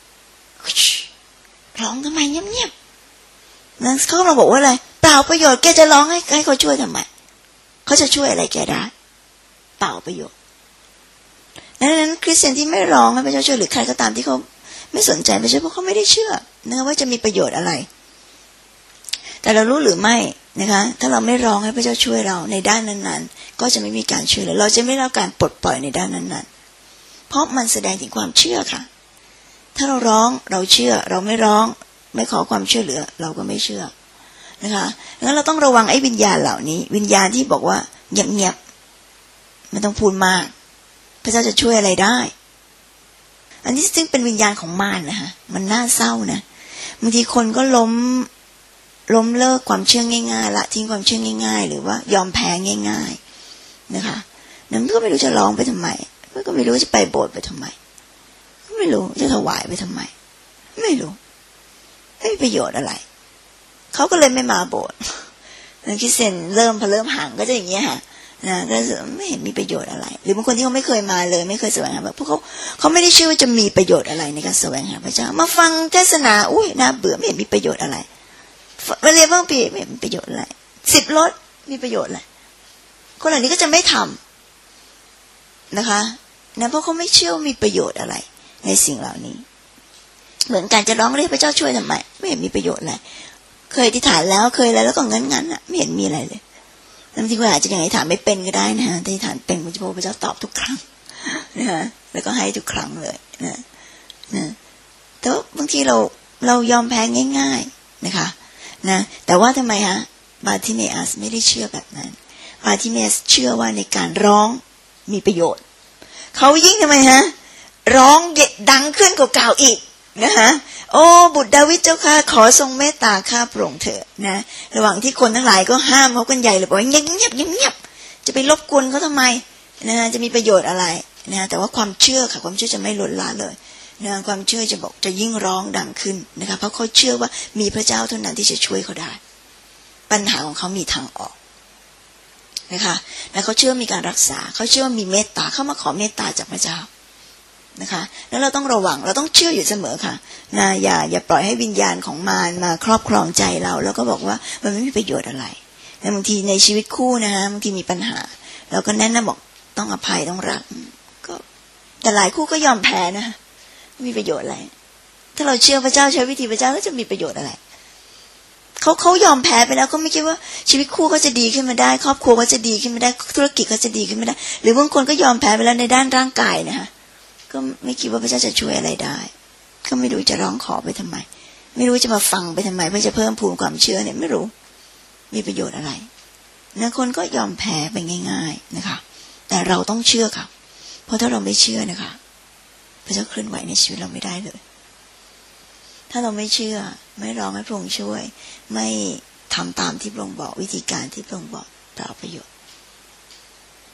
ร้องทำไมเงียบๆนะเขาเราบอกว่าอะไรเปล่าประโยชน์แกจะร้องให้ให้เขาช่วยทำไมเขาจะช่วยอะไรแกได้เปล่าประโยชน์ดังนั้นคริสเตียนที่ไม่ร้องให้พระเจ้าช่วยหรือใครก็ตามที่เขาไม่สนใจพระเจ้าเพราะเขาไม่ได้เชื่อนะว่าจะมีประโยชน์อะไรแต่เรารู้หรือไม่นะคะถ้าเราไม่ร้องให้พระเจ้าช่วยเราในด้านนั้นๆก็จะไม่มีการช่วยเหลือเราจะไม่ได้รับการปลดปล่อยในด้านนั้นๆเพราะมันแสดงถึงความเชื่อค่ะถ้าเราร้องเราเชื่อเราไม่ร้องไม่ขอความช่วยเหลือเราก็ไม่เชื่อนะคะงั้นเราต้องระวังไอ้วิญญาณเหล่านี้วิญญาณที่บอกว่าเงียบๆไม่ต้องพูดมากพระเจ้าจะช่วยอะไรได้อันนี้ซึ่งเป็นวิญญาณของมารนะคะมันน่าเศร้านะบางทีคนก็ล้มล้มเลิกความเชื่อง่ายๆละทิ้งความเชื่อง่ายๆหรือว่ายอมแพ้ง่ายๆนะคะนั้นก็ไม่รู้จะร้องไปทำไมก็ไม่รู้จะไปโบสถ์ไปทำไมไม่รู้จะถวายไปทำไมไม่รู้ไม่มีประโยชน์อะไรเขาก็เลยไม่มาโบสถ์นักคริสเตียนเริ่มพอเริ่มห่างก็จะอย่างเงี้ยค่ะนะก็ไม่เห็นมีประโยชน์อะไรหรือบางคนที่เขาไม่เคยมาเลยไม่เคยแสวงหาแบบพวกเขาเขาไม่ได้เชื่อว่าจะมีประโยชน์อะไรในการแสวงหาพระเจ้ามาฟังเทศนาอุ้ยน่าเบื่อไม่เห็นมีประโยชน์อะไรมาเรียนบางปีไม่มีประโยชน์อะไรสิบรถมีประโยชน์อะไรคนเหล่านี้ก็จะไม่ทำนะคะนะเพราะเขาไม่เชื่อว่ามีประโยชน์อะไรในสิ่งเหล่านี้เหมือนกันจะร้องเรียกพระเจ้าช่วยทำไมไม่เห็นมีประโยชน์อะไรเคยอธิษฐานแล้วเคยอะไรแล้วก็งั้นๆอ่ะไม่เห็นมีอะไรเลยบางทีว่าอาจจะยังอธิษฐานไม่เป็นก็ได้นะฮะอธิษฐานเป็นพระเจ้าพระเจ้าตอบทุกครั้งนะฮะแล้วก็ให้ทุกครั้งเลยนะนะแต่ว่าบางทีเราเรายอมแพ้ง่ายๆนะคะนะแต่ว่าทำไมฮะบาร์ทิเมอัสไม่ได้เชื่อแบบนั้นบาร์ทิเมอัสเชื่อว่าในการร้องมีประโยชน์เขายิ่งทำไมฮะร้องดังขึ้นกว่าเก่าอีกนะคะโอ้บุตรดาวิดเจ้าค่ะขอทรงเมตตาข้าพระองค์เถิดนะระหว่างที่คนทั้งหลายก็ห้ามเขากันใหญ่เลยบอกว่าเงียบเงียบเงียบจะไปรบกวนเขาทำไมนะจะมีประโยชน์อะไรนะแต่ว่าความเชื่อค่ะความเชื่อจะไม่ลดละเลยนะความเชื่อจะบอกจะยิ่งร้องดังขึ้นนะคะเพราะเขาเชื่อว่ามีพระเจ้าเท่านั้นที่จะช่วยเขาได้ปัญหาของเขามีทางออกนะคะและเขาเชื่อมีการรักษาเขาเชื่อมีเมตตาเขามาขอเมตตาจากพระเจ้านะคะแล้วเราต้องระวังเราต้องเชื่ออยู่เสมอค่ะนะอย่าอย่าปล่อยให้วิญญาณของมารมาครอบครองใจเราแล้วก็บอกว่ามันไม่มีประโยชน์อะไรแต่บางทีในชีวิตคู่นะคะบางทีมีปัญหาเราก็แน่นนะบอกต้องอภัยต้องรักก็แต่หลายคู่ก็ยอมแพ้นะไม่มีประโยชน์อะไรถ้าเราเชื่อพระเจ้าใช้วิธีพระเจ้าแล้วจะมีประโยชน์อะไรเขาเขายอมแพ้ไปแล้วเขาไม่คิดว่าชีวิตคู่เขาจะดีขึ้นมาได้ครอบครัวเขาจะดีขึ้นมาได้ธุรกิจเขาจะดีขึ้นมาได้หรือบางคนก็ยอมแพ้ไปแล้วในด้านร่างกายนะคะก็ไม่คิดว่าพระเจ้าจะช่วยอะไรได้ก็ไม่รู้จะร้องขอไปทำไมไม่รู้จะมาฟังไปทำไมเพื่อจะเพิ่มพูนความเชื่อเนี่ยไม่รู้มีประโยชน์อะไรนะคนก็ยอมแพ้ไปง่ายๆนะคะแต่เราต้องเชื่อค่ะเพราะถ้าเราไม่เชื่อนะคะพระเจ้าเคลื่อนไหวในชีวิตเราไม่ได้เลยถ้าเราไม่เชื่อไม่ร้องให้พระองค์ช่วยไม่ทำตามที่พระองค์บอกวิธีการที่พระองค์บอกเปล่าประโยชน์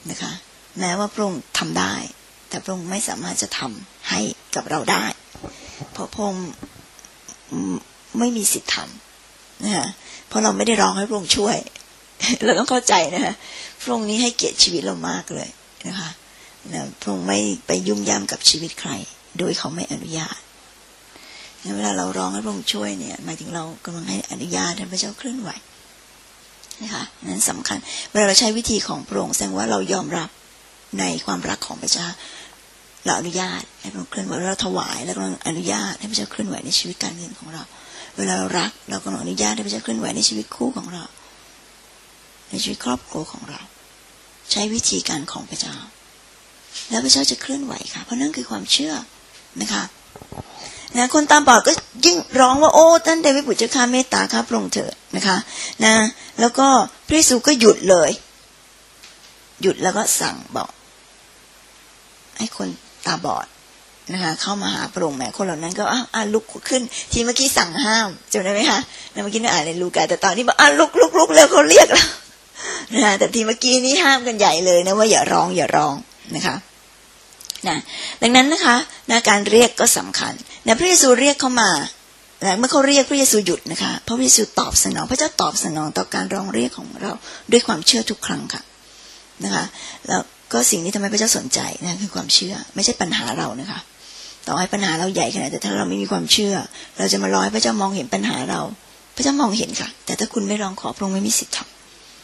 นะคะแม้ว่าพระองค์ทำได้แต่พระองค์ไม่สามารถจะทำให้กับเราได้เพราะพระองค์ไม่มีสิทธิ์ทำนะคะเพราะเราไม่ได้ร้องให้พระองค์ช่วยเราต้องเข้าใจนะคะพระองค์นี้ให้เกียรติชีวิตเรามากเลยนะคะนะพระองค์ไม่ไปยุ่งย่ำกับชีวิตใครโดยเขาไม่อนุญาตเวลาเราร้องให้พระองค์ช่วยเนี่ยหมายถึงเรากำลังให้อนุญาตให้พระเจ้าเคลื่อนไหวนะคะนั้นสำคัญเวลาเราใช้วิธีของพระองค์แสดงว่าเรายอมรับในความรักของพระเจ้าเราอนุญาตให้พระองค์เคลื่อนไหวเราถวายแล้วก็อนุญาตให้พระเจ้าเคลื่อนไหวในชีวิตการเงินของเราเวลาเรารักเราก็อนุญาตให้พระเจ้าเคลื่อนไหวในชีวิตคู่ของเราในชีวิตครอบครัวของเราใช้วิธีการของพระเจ้าแล้วพระเจ้าจะเคลื่อนไหวค่ะเพราะนั่นคือความเชื่อนะคะนะคนตาบอดก็ยิ่งร้องว่าโอ้ท่านเดวิดบุตรเจ้าข้าเมตตาข้าพระองค์เถิดนะคะนะแล้วก็พระเยซูก็หยุดเลยหยุดแล้วก็สั่งบอกให้คนตาบอดนะคะเข้ามาหาพระองค์แม้คนเหล่านั้นก็อ้าวลุกขึ้นทีเมื่อกี้สั่งห้ามจำได้ไหมคะเมื่อกี้นี่อ่านในลูกาแต่ตอนนี้บอกอ้าวลุกลุกลุกแล้วเขาเรียกแล้วนะคะแต่ทีเมื่อกี้นี้ห้ามกันใหญ่เลยนะว่าอย่าร้องอย่าร้องนะคะนะดังนั้นนะคะนะการเรียกก็สำคัญนะพระเยซูเรียกเข้ามานะเมื่อเขาเรียกพระเยซูหยุดนะคะเพราะพระเยซูตอบสนองพระเจ้าตอบสนองต่อการร้องเรียกของเราด้วยความเชื่อทุกครั้งค่ะนะคะแล้วก็สิ่งนี้ทำให้พระเจ้าสนใจนะคือความเชื่อไม่ใช่ปัญหาเรานะคะต่อให้ปัญหาเราใหญ่ขนาดแต่ถ้าเราไม่มีความเชื่อเราจะมารอให้พระเจ้ามองเห็นปัญหาเราพระเจ้ามองเห็นค่ะแต่ถ้าคุณไม่ร้องขอพระองค์ไม่มีสิทธิ์ทำ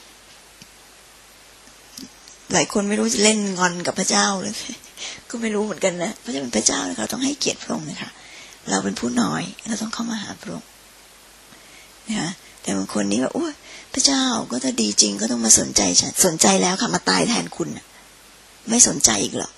หลายคนไม่รู้จะเล่นงอนกับพระเจ้าเลยก็ไม่รู้เหมือนกันนะพระเจ้าเป็นพระเจ้าเราต้องให้เกียรติพระองค์นะคะเราเป็นผู้น้อยเราต้องเข้ามาหาพระองค์นะคะแต่บางคนนี้ว่าโอ้ยพระเจ้าก็ถ้าดีจริงก็ต้องมาสนใจฉันสนใจแล้วค่ะมาตายแทนคุณไม่สนใจอีกหรอก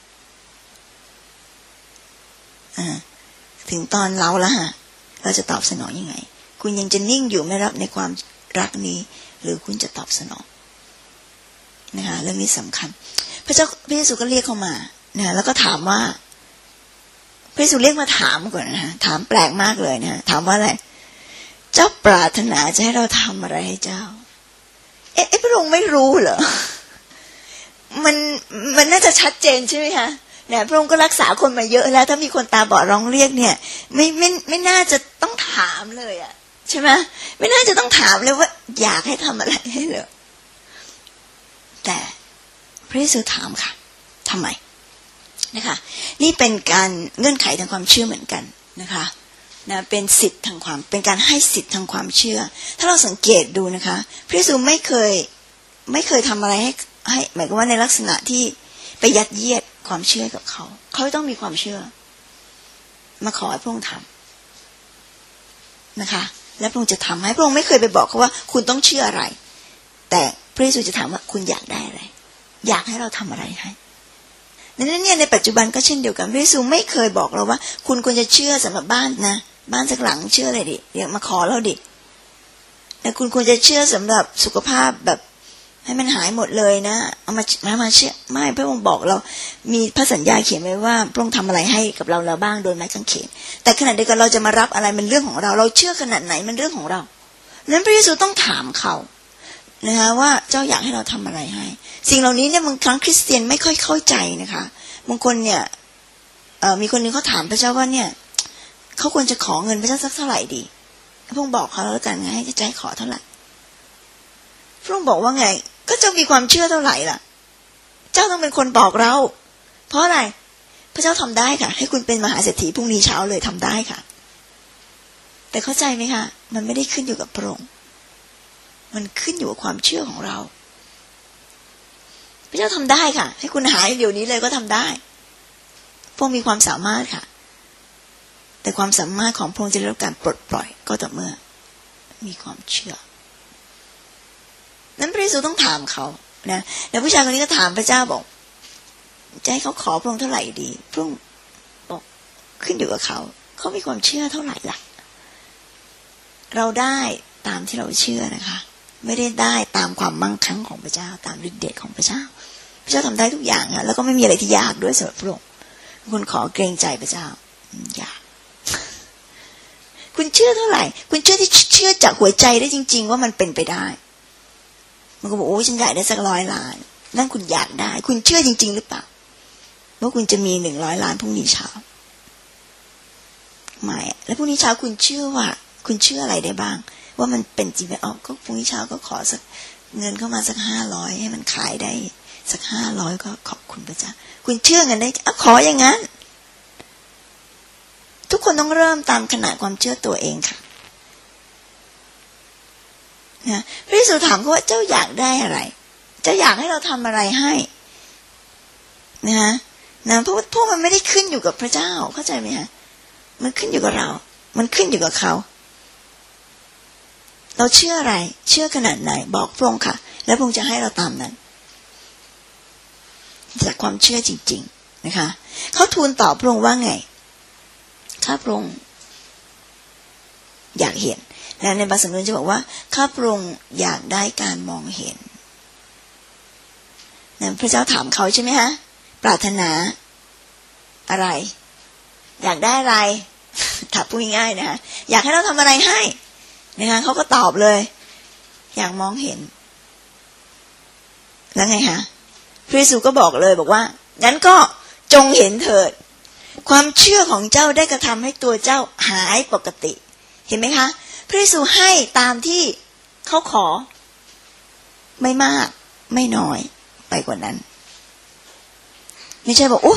อ่าถึงตอนเราละฮะเราจะตอบสนองยังไงคุณยังจะนิ่งอยู่ไม่รับในความรักนี้หรือคุณจะตอบสนองนะคะเรื่องนี้สำคัญพระเจ้าพระเยซูก็เรียกเข้ามานะแล้วก็ถามว่าพระเยซูเรียกมาถามก่อนนะถามแปลกมากเลยนะถามว่าอะไรเจ้าปรารถนาจะให้เราทำอะไรให้เจ้าเอ๊ะพระองค์ไม่รู้เหรอมันมันน่าจะชัดเจนใช่ไหมคะเนี่ยพระองค์ก็รักษาคนมาเยอะแล้วถ้ามีคนตาบอดร้องเรียกเนี่ยไม่ไม่ไม่น่าจะต้องถามเลยอ่ะใช่ไหมไม่น่าจะต้องถามเลยว่าอยากให้ทำอะไรให้เลยแต่พระเยซูถามค่ะทำไมนะคะนี่เป็นการเงื่อนไขทางความเชื่อเหมือนกันนะคะนะเป็นสิทธิ์ทางความเป็นการให้สิทธิ์ทางความเชื่อถ้าเราสังเกตดูนะคะพระเยซูไม่เคยไม่เคยทำอะไรให้ให้หมายความว่าในลักษณะที่ไปยัดเยียดความเชื่อกับเขาเขาต้องมีความเชื่อมาขอให้พระองค์ทำนะคะและพระองค์จะทำให้พระองค์ไม่เคยไปบอกเขาว่าคุณต้องเชื่ออะไรแต่พระเยซูจะถามว่าคุณอยากได้อะไรอยากให้เราทำอะไรให้ดังนั้นเนี่ยในปัจจุบันก็เช่นเดียวกันพระเยซูไม่เคยบอกเราว่าคุณควรจะเชื่อสำหรับบ้านนะบ้านสักหลังเชื่ออะไรดิอยากมาขอเราดิแต่คุณควรจะเชื่อสำหรับสุขภาพแบบให้มันหายหมดเลยนะเอามามามาเชื่อไม่พระองค์บอกเรามีพระสัญญาเขียนไว้ว่าพระองค์ทำอะไรให้กับเราแล้วบ้างโดยไม้กางเขนแต่ขณะเดียวกันเราจะมารับอะไรมันเรื่องของเราเราเชื่อขนาดไหนมันเรื่องของเรานั้นพระเยซูต้องถามเขานะคะว่าเจ้าอยากให้เราทำอะไรให้สิ่งเหล่านี้เนี่ยบางครั้งคริสเตียนไม่ค่อยเข้าใจนะคะบางคนเนี่ยเอ่อมีคนนึงเขาถามพระเจ้าว่าเนี่ยเขาควรจะขอเงินพระเจ้าสักเท่าไหร่ดีพระองค์บอกเขาแล้วกันไงให้จะให้ขอเท่าไหร่พระองค์บอกว่าไงก็เจ้ามีความเชื่อเท่าไหร่ล่ะเจ้าต้องเป็นคนบอกเราเพราะอะไรพระเจ้าทำได้ค่ะให้คุณเป็นมหาเศรษฐีพรุ่งนี้เช้าเลยทำได้ค่ะแต่เข้าใจไหมคะมันไม่ได้ขึ้นอยู่กับพระองค์มันขึ้นอยู่กับความเชื่อของเราพระเจ้าทำได้ค่ะให้คุณหายเดี๋ยวนี้เลยก็ทำได้พระองค์มีความสามารถค่ะแต่ความสามารถของพระองค์จะได้รับการปลดปล่อยก็ต่อเมื่อมีความเชื่อนั้นพระเยซูต้องถามเขานะแล้วผู้ชายคนนี้ก็ถามพระเจ้าบอกจะให้เขาขอพระองค์เท่าไหร่ดีพระองค์บอกขึ้นอยู่กับเขาเขามีความเชื่อเท่าไหร่ล่ะเราได้ตามที่เราเชื่อนะคะไม่ได้ได้ตามความมั่งคั่งของพระเจ้าตามฤทธิ์เดชของพระเจ้าพระเจ้าทำได้ทุกอย่างค่ะแล้วก็ไม่มีอะไรที่ยากด้วยสำหรับพระองค์คุณขอเกรงใจพระเจ้ายากคุณเชื่อเท่าไหร่คุณเชื่อที่เชื่อจากหัวใจได้จริงๆว่ามันเป็นไปได้มันก็บอกโอ้ฉันอยากได้สักร้อยล้านนั่นคุณอยากได้คุณเชื่อจริงๆหรือเปล่าว่าคุณจะมีหนึ่งร้อยล้านพรุ่งนี้เช้าไม่แล้วพรุ่งนี้เช้าคุณเชื่อว่าคุณเชื่ออะไรได้บ้างว่ามันเป็นจริงไหมอ๋อก็พรุ่งนี้เช้าก็ขอสักเงินเข้ามาสักห้าร้อยให้มันขายได้สักห้าร้อยก็ขอบคุณพระเจ้าคุณเชื่อกันได้อ่ะขออย่างนั้นทุกคนต้องเริ่มตามขนาดความเชื่อตัวเองค่ะนะพระเยซูถามเขาว่าเจ้าอยากได้อะไรเจ้าอยากให้เราทำอะไรให้นะฮะนะเพราะว่าพวกมันไม่ได้ขึ้นอยู่กับพระเจ้าเข้าใจไหมฮะมันขึ้นอยู่กับเรามันขึ้นอยู่กับเขาเราเชื่ออะไรเชื่อขนาดไหนบอกพระองค์ค่ะแล้วพระองค์จะให้เราตามนั้นจากความเชื่อจริงๆนะคะเขาทูลตอบพระองค์ว่าไงข้าพระองค์อยากเห็นและในบางสำนวนจะบอกว่าข้าพระองค์อยากได้การมองเห็นนะพระเจ้าถามเขาใช่ไหมฮะปรารถนาอะไรอยากได้อะไรถามพูดง่ายๆนะคะอยากให้เราทำอะไรให้นะคะเขาก็ตอบเลยอยากมองเห็นแล้วไงคะพระเยซูก็บอกเลยบอกว่างั้นก็จงเห็นเถิดความเชื่อของเจ้าได้กระทำให้ตัวเจ้าหายปกติเห็นไหมคะพระเยซูให้ตามที่เขาขอไม่มากไม่น้อยไปกว่านั้นไม่ใช่บอกโอ้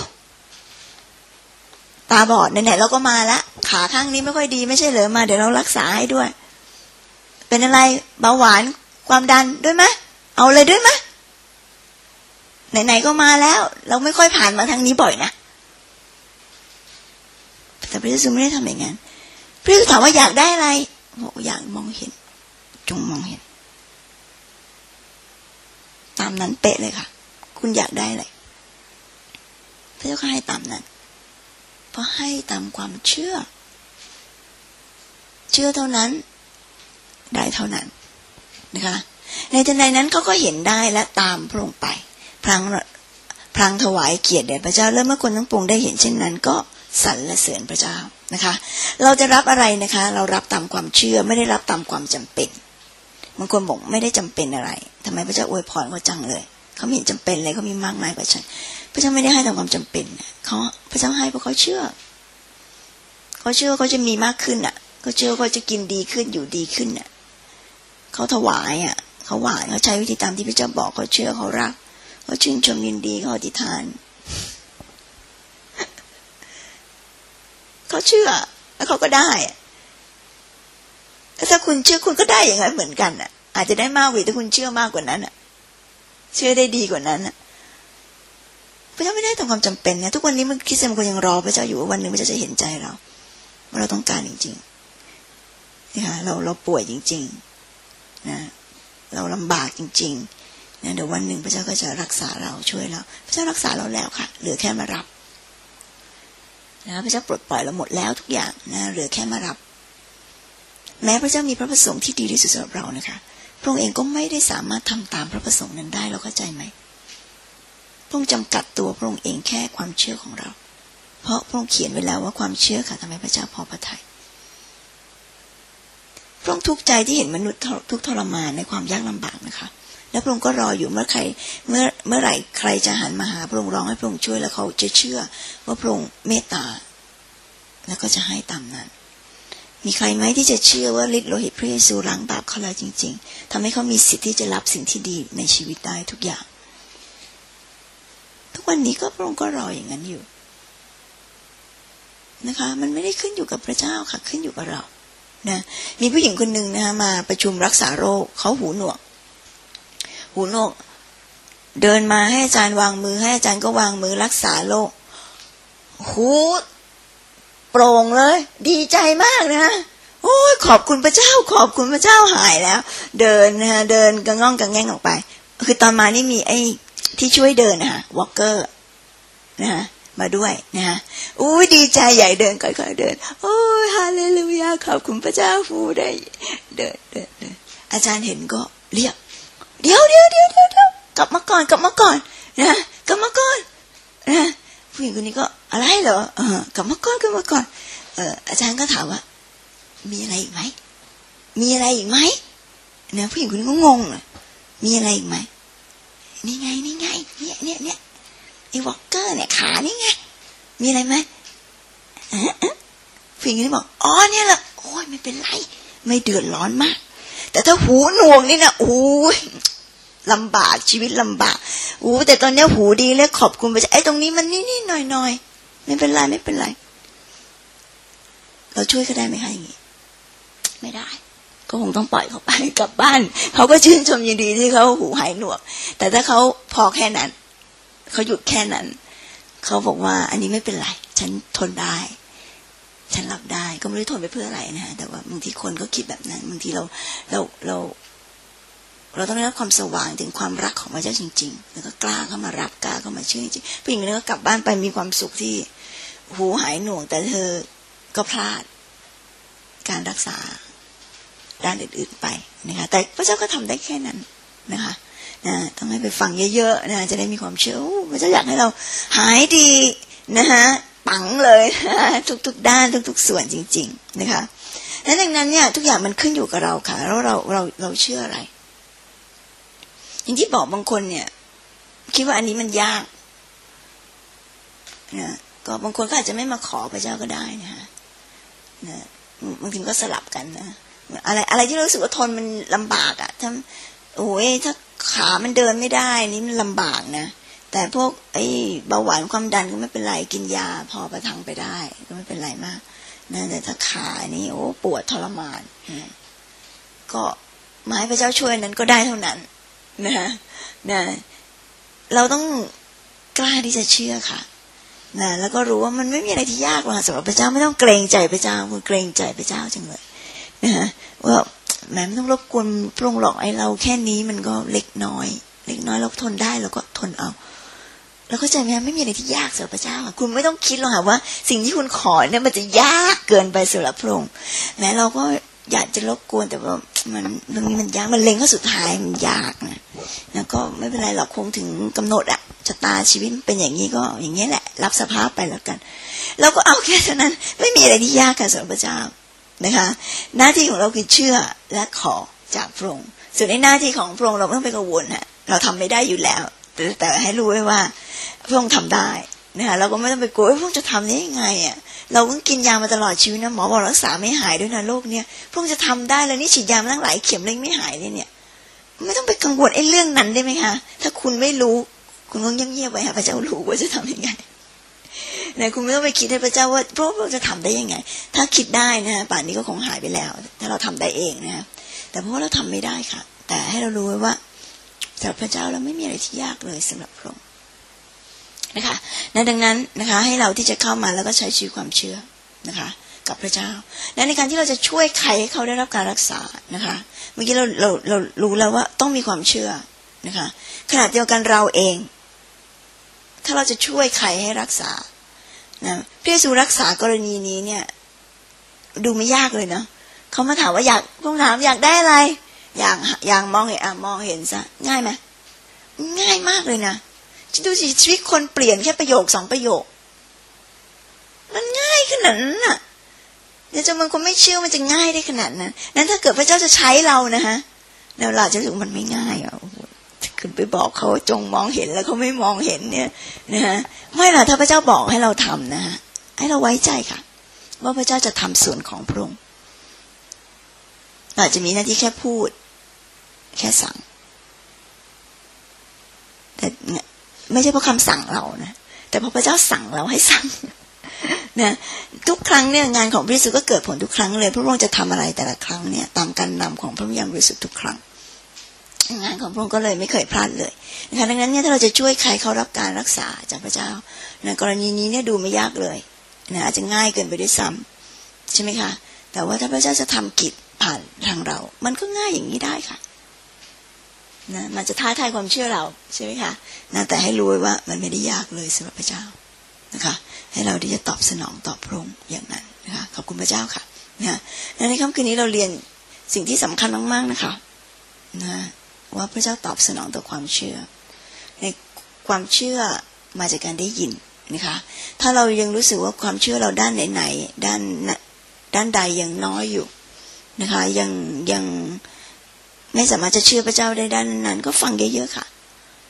ตาบอดไหนๆเราก็มาละขาข้างนี้ไม่ค่อยดีไม่ใช่เหรอมาเดี๋ยวเรารักษาให้ด้วยเป็นอะไรเบาหวานความดันด้วยไหมเอาเลยด้วยไหมไหนๆก็มาแล้วเราไม่ค่อยผ่านมาทางนี้บ่อยนะแต่พระเยซูไม่ได้ทำอย่างนั้นพระเยซูถามว่าอยากได้อะไรบอกอยากมองเห็นจงมองเห็นตามนั้นเป๊ะเลยค่ะคุณอยากได้อะไรพระเจ้าก็ให้ตามนั้นเพราะให้ตามความเชื่อเชื่อเท่านั้นได้เท่านั้นนะคะในทันใดนั้นเขาก็เห็นได้และตามพระองค์ไปพลางพลางถวายเกียรติแด่พระเจ้าแล้วเมื่อคนทั้งปวงได้เห็นเช่นนั้นก็สรรเสริญพระเจ้านะคะเราจะรับอะไรนะคะเรารับตามความเชื่อไม่ได้รับตามความจำเป็นบางคนบอกไม่ได้จำเป็นอะไรทำไมพระเจ้าอวยพรเขาจังเลยเขาไม่เห็นจำเป็นเลยเขามีมากมายกว่าฉันพระเจ้าไม่ได้ให้ตามความจำเป็นเขาพระเจ้าให้เพราะเขาเชื่อเขาเชื่อเขาจะมีมากขึ้นอ่ะเขาเชื่อเขาจะกินดีขึ้นอยู่ดีขึ้นอ่ะเขาถวายอ่ะเขาหวานเขาใช้วิธีตามที่พระเจ้าบอกเขาเชื่อเขารักเขาชื่นชมยินดีเขาอธิษฐานเขาเชื่อแล้วเขาก็ได้ถ้าคุณเชื่อคุณก็ได้อย่างนั้นเหมือนกันอ่ะอาจจะได้มากกว่าถ้าคุณเชื่อมากกว่านั้นอ่ะเชื่อได้ดีกว่านั้นอ่ะพระเจ้าไม่ได้ตามความจำเป็นนะทุกวันนี้มันคริสเตียนคนยังรอพระเจ้าอยู่ว่าวันหนึ่งพระเจ้าจะเห็นใจเราว่าเราต้องการจริงๆนะคะเราเราป่วยจริงๆนะเราลำบากจริงๆนะเดี๋ยววันหนึ่งพระเจ้าก็จะรักษาเราช่วยเราพระเจ้ารักษาเราแล้วค่ะเหลือแค่มารับนะพระเจ้าปลดปล่อยเราหมดแล้วทุกอย่างนะเหลือแค่มารับแม้พระเจ้ามีพระประสงค์ที่ดีที่สุดสำหรับเรานะคะพระองค์เองก็ไม่ได้สามารถทำตามพระประสงค์นั้นได้เราเข้าใจไหมพระองค์จำกัดตัวพระองค์เองแค่ความเชื่อของเราเพราะพระองค์เขียนไว้แล้วว่าความเชื่อค่ะทำให้พระเจ้าพอพระทัยพระองค์ทุกข์ใจที่เห็นมนุษย์ทุกข์ทรมานในความยากลำบากนะคะแล้วพระองค์ก็รออยู่เมื่อใครเมื่อเมื่อไหร่ใครจะหันมาหาพระองค์ร้องให้พระองค์ช่วยแล้วเขาจะเชื่อว่าพระองค์เมตตาแล้วก็จะให้ตามนั้นมีใครไหมที่จะเชื่อว่าฤทธิ์โลหิตพระเยซูล้างบาปเขาแล้วจริงๆทำให้เขามีสิทธิ์ที่จะรับสิ่งที่ดีในชีวิตได้ทุกอย่างทุกวันนี้ก็พระองค์ก็รออย่างนั้นอยู่นะคะมันไม่ได้ขึ้นอยู่กับพระเจ้าค่ะขึ้นอยู่กับเรานะมีผู้หญิงคนหนึ่งนะคะมาประชุมรักษาโรคเขาหูหนวกหูหนวกเดินมาให้อาจารย์วางมือให้อาจารย์ก็วางมือรักษาโรคหูโปร่งเลยดีใจมากนะโอ้ยขอบคุณพระเจ้าขอบคุณพระเจ้าหายแล้วเดินนะเดินกระง่องกระแง่งออกไปคือตอนมานี่มีไอ้ที่ช่วยเดินนะคะวอล์กเกอร์นะมาด้วยนะฮะอู้ดีใจใหญ่เดินค่อยๆเดินโอ้ยฮาเลลูยาขอบคุณพระเจ้าฟูได้เดินเดินเดินอาจารย์เห็นก็เรียกเดี๋ยวเดี๋ยวเดี๋ยวเดี๋ยวกลับมาก่อนกลับมาก่อนนะกลับมาก่อนนะผู้หญิงคนนี้ก็อะไรเหรอเออกลับมาก่อนกลับมาก่อนเอออาจารย์ก็ถามว่ามีอะไรอีกไหมมีอะไรอีกไหมนะผู้หญิงคนนี้ก็งงเลยมีอะไรอีกไหมนี่ไงนี่ไงเนี่ยเนี่ยเนี่ยไอ้วอลเกอร์เนี่ยขานี่ไงมีอะไรไหมผู้หญิงนี่บอกอ๋อเนี่ยแหละโอ้ยไม่เป็นไรไม่เดือดร้อนมากแต่ถ้าหูหนวกนี่นะโอ้ยลำบากชีวิตลำบากโอ้แต่ตอนนี้หูดีแล้วขอบคุณไปไอ้ตรงนี้มันนี่ๆหน่อยๆไม่เป็นไรไม่เป็นไรเราช่วยเขาได้ไหมคะอย่างนี้ไม่ได้ก็คงต้องปล่อยเขาไปกลับบ้านเขาก็ชื่นชมยินดีที่เขาหูหายหนวกแต่ถ้าเขาพอแค่นั้นเขาหยุดแค่นั้นเขาบอกว่าอันนี้ไม่เป็นไรฉันทนได้ฉันรับได้ก็ไม่รู้ทนไปเพื่ออะไรนะฮะแต่ว่าบางทีคนก็คิดแบบนั้นบางทีเราเราเราเราต้องได้รับความสว่างถึงความรักของพระเจ้าจริงๆแล้วก็กล้าเข้ามารับกล้าเข้ามาเชื่อจริงผู้หญิงคนนี้ก็กลับบ้านไปมีความสุขที่หูหายหนวกแต่เธอก็พลาดการรักษาด้านอื่นๆไปนะคะแต่พระเจ้าก็ทำได้แค่นั้นนะคะนะต้องให้ไปฟังเยอะๆนะจะได้มีความเชื่อพระเจ้าอยากให้เราหายดีนะคะปังเลยทุกๆด้านทุกๆส่วนจริงๆนะคะและดังนั้นเนี่ยทุกอย่างมันขึ้นอยู่กับเราค่ะแล้วเราเราเราเชื่ออะไรอย่างที่บอกบางคนเนี่ยคิดว่าอันนี้มันยากนะก็บางคนก็อาจจะไม่มาขอพระเจ้าก็ได้นะคะนะบางทีก็สลับกันนะอะไรอะไรที่รู้สึกว่าทนมันลำบากอ่ะถ้าโอ้ยถ้าขามันเดินไม่ได้นี่มันลำบากนะแต่พวกไอ้เบาหวานความดันก็ไม่เป็นไรกินยาพอประทังไปได้ก็ไม่เป็นไรมากนะแต่ถ้าขานี่โอ้ปวดทรมานนะก็มาให้พระเจ้าช่วยนั้นก็ได้เท่านั้นนะนะเราต้องกล้าที่จะเชื่อค่ะนะแล้วก็รู้ว่ามันไม่มีอะไรที่ยากหรอกสำหรับพระเจ้าไม่ต้องเกรงใจพระเจ้าคุณเกรงใจพระเจ้าจังเลยนะฮะว่าแม้ไม่ต้องรบกวนพระองค์หรอกไอ้เราแค่นี้มันก็เล็กน้อยเล็กน้อยเราทนได้เราก็ทนเอาแล้วเข้าใจไหมไม่มีอะไรที่ยากสำหรับพระเจ้าคุณไม่ต้องคิดหรอกค่ะว่าสิ่งที่คุณขอเนี่ยมันจะยากเกินไปสำหรับพระองค์แม้เราก็อยากจะรบกวนแต่ว่ามันมันมันยากมันเล็งข้อสุดท้ายมันยากนะแล้วก็ไม่เป็นไรหรอกคงถึงกำหนดอะชะตาชีวิตเป็นอย่างนี้ก็อย่างนี้แหละรับสภาพไปแล้วกันเราก็เอาแค่นั้นไม่มีอะไรที่ยากค่ะสำหรับพระเจ้านะคะหน้าที่ของเราคือเชื่อและขอจากพระองค์ส่วนในหน้าที่ของพระองค์เราไม่ต้องไปกังวลฮะเราทำไม่ได้อยู่แล้วแต่แต่ให้รู้ไว้ว่าพระองค์ทำได้นะคะเราก็ไม่ต้องไปกลัวว่าพระองค์จะทำได้ยังไงอ่ะเราเพิ่งกินยามาตลอดชีวิตนะหมอบอกรักษาไม่หายด้วยนะโรคเนี้ยพระองค์จะทำได้แล้วนี่ฉีดยามาตั้งหลายเข็มเลยไม่หายเลยเนี่ยไม่ต้องไปกังวลไอ้เรื่องนั้นได้ไหมคะถ้าคุณไม่รู้คุณก็เงียบๆไว้ค่ะพระเจ้ารู้ว่าจะทำยังไงนะคุณไม่ต้องไปคิดให้พระเจ้าว่าพระองค์จะทำได้ยังไงถ้าคิดได้นะป่านนี้ก็คงหายไปแล้วถ้าเราทำได้เองนะแต่เพราะว่าเราทำไม่ได้ค่ะแต่ให้เรารู้ไว้ว่าสำหรับพระเจ้าเราไม่มีอะไรที่ยากเลยสำหรับพระองค์นะคะและดังนั้นนะคะให้เราที่จะเข้ามาแล้วก็ใช้ชีวิตความเชื่อนะคะกับพระเจ้าและในการที่เราจะช่วยใครให้เขาได้รับการรักษานะคะเมื่อกี้เราเราเรารู้แล้วว่าต้องมีความเชื่อนะคะขณะเดียวกันเราเองถ้าเราจะช่วยใครให้รักษานะพระเยซูรักษากรณีนี้เนี่ยดูไม่ยากเลยเนาะเขามาถามว่าอยากพวกถามอยากได้อะไรอยากอยากมองเห็นอ่ะมองเห็นซะง่ายไหมง่ายมากเลยนะดูสิชีวิตคนเปลี่ยนแค่ประโยคสองประโยคมันง่ายขนาดนั้นน่ะเดี๋ยวจะบางคนไม่เชื่อมันจะง่ายได้ขนาดนั้นนั้นถ้าเกิดพระเจ้าจะใช้เรานะฮะเราอาจจะรู้มันไม่ง่ายอ่ะคุณไปบอกเขาจงมองเห็นแล้วเขาไม่มองเห็นเนี่ยนะฮะไม่ล่ะถ้าพระเจ้าบอกให้เราทำนะฮะให้เราไว้ใจค่ะว่าพระเจ้าจะทำส่วนของพระองค์อาจจะมีหน้าที่แค่พูดแค่สั่งแต่ไม่ใช่เพราะคำสั่งเรานะแต่เพราะพระเจ้าสั่งเราให้สั่งนะทุกครั้งเนี่ยงานของพระเยซูก็เกิดผลทุกครั้งเลยพระองค์จะทำอะไรแต่ละครั้งเนี่ยตามการนำของพระวิญญาณบริสุทธิ์ทุกครั้งงานของพระองค์ก็เลยไม่เคยพลาดเลยนะคะดังนั้นเนี่ยถ้าเราจะช่วยใครเขารับการรักษาจากพระเจ้าในกรณีนี้เนี่ยดูไม่ยากเลยนะอาจจะง่ายเกินไปด้วยซ้ำใช่ไหมคะแต่ว่าถ้าพระเจ้าจะทำกิจผ่านทางเรามันก็ง่ายอย่างนี้ได้ค่ะนะมันจะท้าทายความเชื่อเราใช่ไหมคะนะแต่ให้รู้ว่ามันไม่ได้ยากเลยสำหรับพระเจ้านะคะให้เราที่จะตอบสนองตอบพระองค์อย่างนั้นนะคะขอบคุณพระเจ้าค่ะนะในค่ำคืนนี้เราเรียนสิ่งที่สำคัญมากๆนะคะนะว่าพระเจ้าตอบสนองต่อความเชื่อในความเชื่อมาจากการได้ยินนะคะถ้าเรายังรู้สึกว่าความเชื่อเราด้านไหนๆด้านด้านใดยังน้อยอยู่นะคะยังยังไม่สามารถจะเชื่อพระเจ้าได้ด้านนั้นก็ฟังเยอะๆค่ะ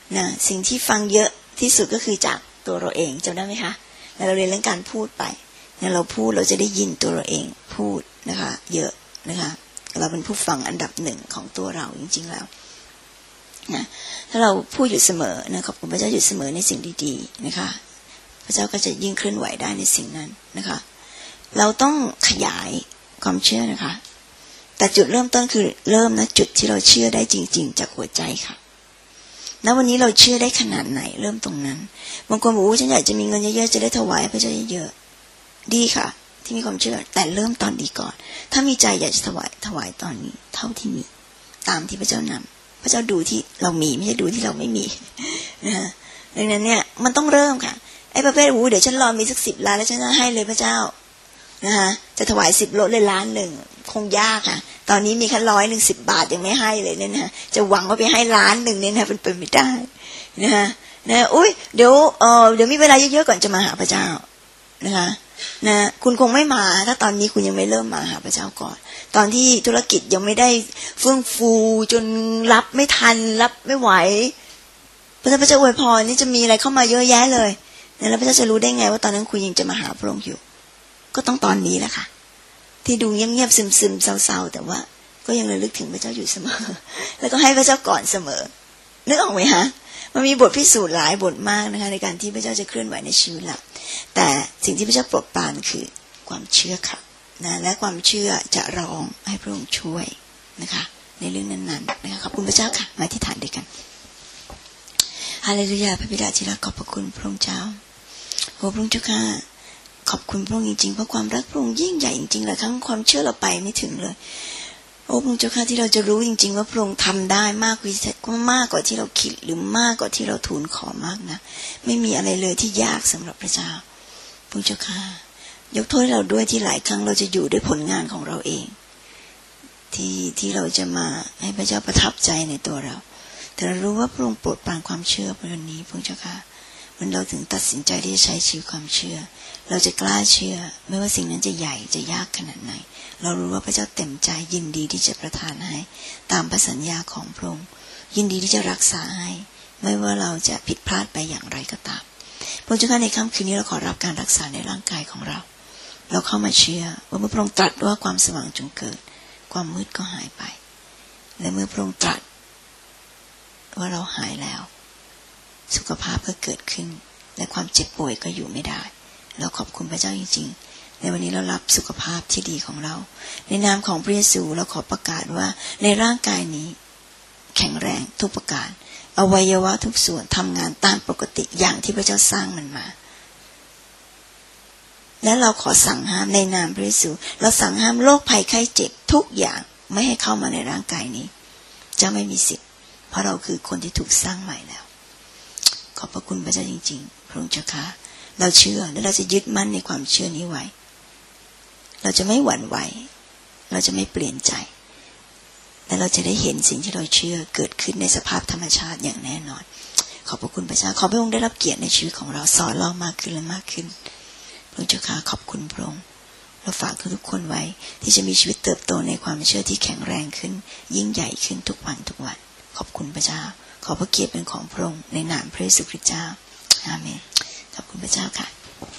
นะสิ่งที่ฟังเยอะที่สุดก็คือจากตัวเราเองจำได้ไหมคะแล้วเราเรียนเรื่องการพูดไปเนี่ยเราพูดเราจะได้ยินตัวเราเองพูดนะคะเยอะนะคะเราเป็นผู้ฟังอันดับหนึ่งของตัวเราจริงๆแล้วนะถ้าเราพูดอยู่เสมอนะขอบคุณพระเจ้าอยู่เสมอในสิ่งดีๆนะคะพระเจ้าก็จะยิ่งเคลื่อนไหวได้ในสิ่งนั้นนะคะเราต้องขยายความเชื่อนะคะแต่จุดเริ่มต้นคือเริ่มนะจุดที่เราเชื่อได้จริงๆจากหัวใจค่ะณวันนี้เราเชื่อได้ขนาดไหนเริ่มตรงนั้นบางคนบอกว่าฉันอยากจะมีเงินเยอะๆจะได้ถวายพระเจ้าเยอะๆดีค่ะที่มีความเชื่อแต่เริ่มตอนดีก่อนถ้ามีใจอยากจะถวายถวายตอนนี้เท่าที่มีตามที่พระเจ้านำพระเจ้าดูที่เรามีไม่ใช่ดูที่เราไม่มีนะฮะดังนั้นเนี่ยมันต้องเริ่มค่ะไอ้ประเภทอู้เดี๋ยวฉันรอมีสักสิบล้านแล้วฉันจะให้เลยพระเจ้านะคะจะถวายสิบโลเลยล้านหนึ่งคงยากค่ะตอนนี้มีแค่ร้อยหนึ่งสิบบาทยังไม่ให้เลยเนี่ยนะจะหวังว่าไปให้ล้านหนึ่งเนี่ยนะเป็นไปไม่ได้นะคะนะอุ้ยเดี๋ยวเออเดี๋ยวมีเวลาเยอะๆก่อนจะมาหาพระเจ้านะคะนะคุณคงไม่มาถ้าตอนนี้คุณยังไม่เริ่มมาหาพระเจ้าก่อนตอนที่ธุรกิจยังไม่ได้เฟื่องฟูจนรับไม่ทันรับไม่ไหวพระเจ้าพระเจ้าอวยพรนี่จะมีอะไรเข้ามาเยอะแยะเลยแล้วพระเจ้าจะรู้ได้ไงว่าตอนนั้นคุณยังจะมาหาพระองค์อยู่ก็ต้องตอนนี้แหละค่ะที่ดูเงียบๆซึมๆเศร้าๆแต่ว่าก็ยังระลึกถึงพระเจ้าอยู่เสมอแล้วก็ให้พระเจ้าก่อนเสมอนึกออกไหมฮะมันมีบทพิสูจน์หลายบทมากนะคะในการที่พระเจ้าจะเคลื่อนไหวในชีวิตเราแต่สิ่งที่พระเจ้าโปรดปรานคือความเชื่อค่ะนะและความเชื่อจะรองให้พระองค์ช่วยนะคะในเรื่องนั้นๆนะคะขอบคุณพระเจ้าค่ะมาที่ฐานด้วยกันฮาเลลูยาพระบิดาที่รักขอบพระคุณพระองค์เจ้าโอ้พระองค์เจ้าค่ะขอบคุณพระองค์จริงๆเพราะความรักพระองค์ยิ่งใหญ่จริงๆหลายครั้งความเชื่อเราไปไม่ถึงเลยโอ้พระองค์เจ้าค่ะที่เราจะรู้จริงๆว่าพระองค์ทำได้มากกว่ามากกว่าที่เราคิดหรือมากกว่าที่เราทูลขอมากนะไม่มีอะไรเลยที่ยากสำหรับพระเจ้าพระองค์เจ้าค่ะยกโทษให้เราด้วยที่หลายครั้งเราจะอยู่ด้วยผลงานของเราเองที่ที่เราจะมาให้พระเจ้าประทับใจในตัวเราแต่เรารู้ว่าพระองค์โปรดปรานความเชื่อวันนี้พระองค์เจ้าค่ะวันเราถึงตัดสินใจที่จะใช้ชีวิตความเชื่อเราจะกล้าเชื่อไม่ว่าสิ่งนั้นจะใหญ่จะยากขนาดไหนเรารู้ว่าพระเจ้าเต็มใจยินดีที่จะประทานให้ตามพระสัญญาของพระองค์ยินดีที่จะรักษาให้ไม่ว่าเราจะผิดพลาดไปอย่างไรก็ตามพระเจ้าในค่ำคืนนี้เราขอรับการรักษาในร่างกายของเราเราเข้ามาเชื่อว่าเมื่อพระองค์ตรัสว่าความสว่างจงเกิดความมืดก็หายไปและเมื่อพระองค์ตรัสว่าเราหายแล้วสุขภาพก็เกิดขึ้นและความเจ็บป่วยก็อยู่ไม่ได้เราขอบคุณพระเจ้าจริงๆในวันนี้เรารับสุขภาพที่ดีของเราในนามของพระเยซูเราขอประกาศว่าในร่างกายนี้แข็งแรงทุกประการอวัยวะทุกส่วนทำงานตามปกติอย่างที่พระเจ้าสร้างมันมาและเราขอสั่งห้ามในนามพระเยซูเราสั่งห้ามโรคภัยไข้เจ็บทุกอย่างไม่ให้เข้ามาในร่างกายนี้จะไม่มีสิทธิ์เพราะเราคือคนที่ถูกสร้างใหม่แล้วขอบพระคุณพระเจ้าจริงๆพระองค์เจ้าค่ะเราเชื่อและเราจะยึดมั่นในความเชื่อนี้ไว้เราจะไม่หวั่นไหวเราจะไม่เปลี่ยนใจและเราจะได้เห็นสิ่งที่เราเชื่อเกิดขึ้นในสภาพธรรมชาติอย่างแน่นอนขอบพระคุณพระเจ้าขอพระองค์ได้รับเกียรติในชีวิตของเราสอนเรามากขึ้นและมากขึ้นพระองค์เจ้าค่ะขอบคุณพระองค์เราฝากทุกคนไว้ที่จะมีชีวิตเติบโตในความเชื่อที่แข็งแรงขึ้นยิ่งใหญ่ขึ้นทุกวันทุกวันขอบคุณพระเจ้าขอพระเกียรติเป็นของพระองค์ในนามพระเยซูคริสต์เจ้าอาเมนขอบคุณพระเจ้าค่ะ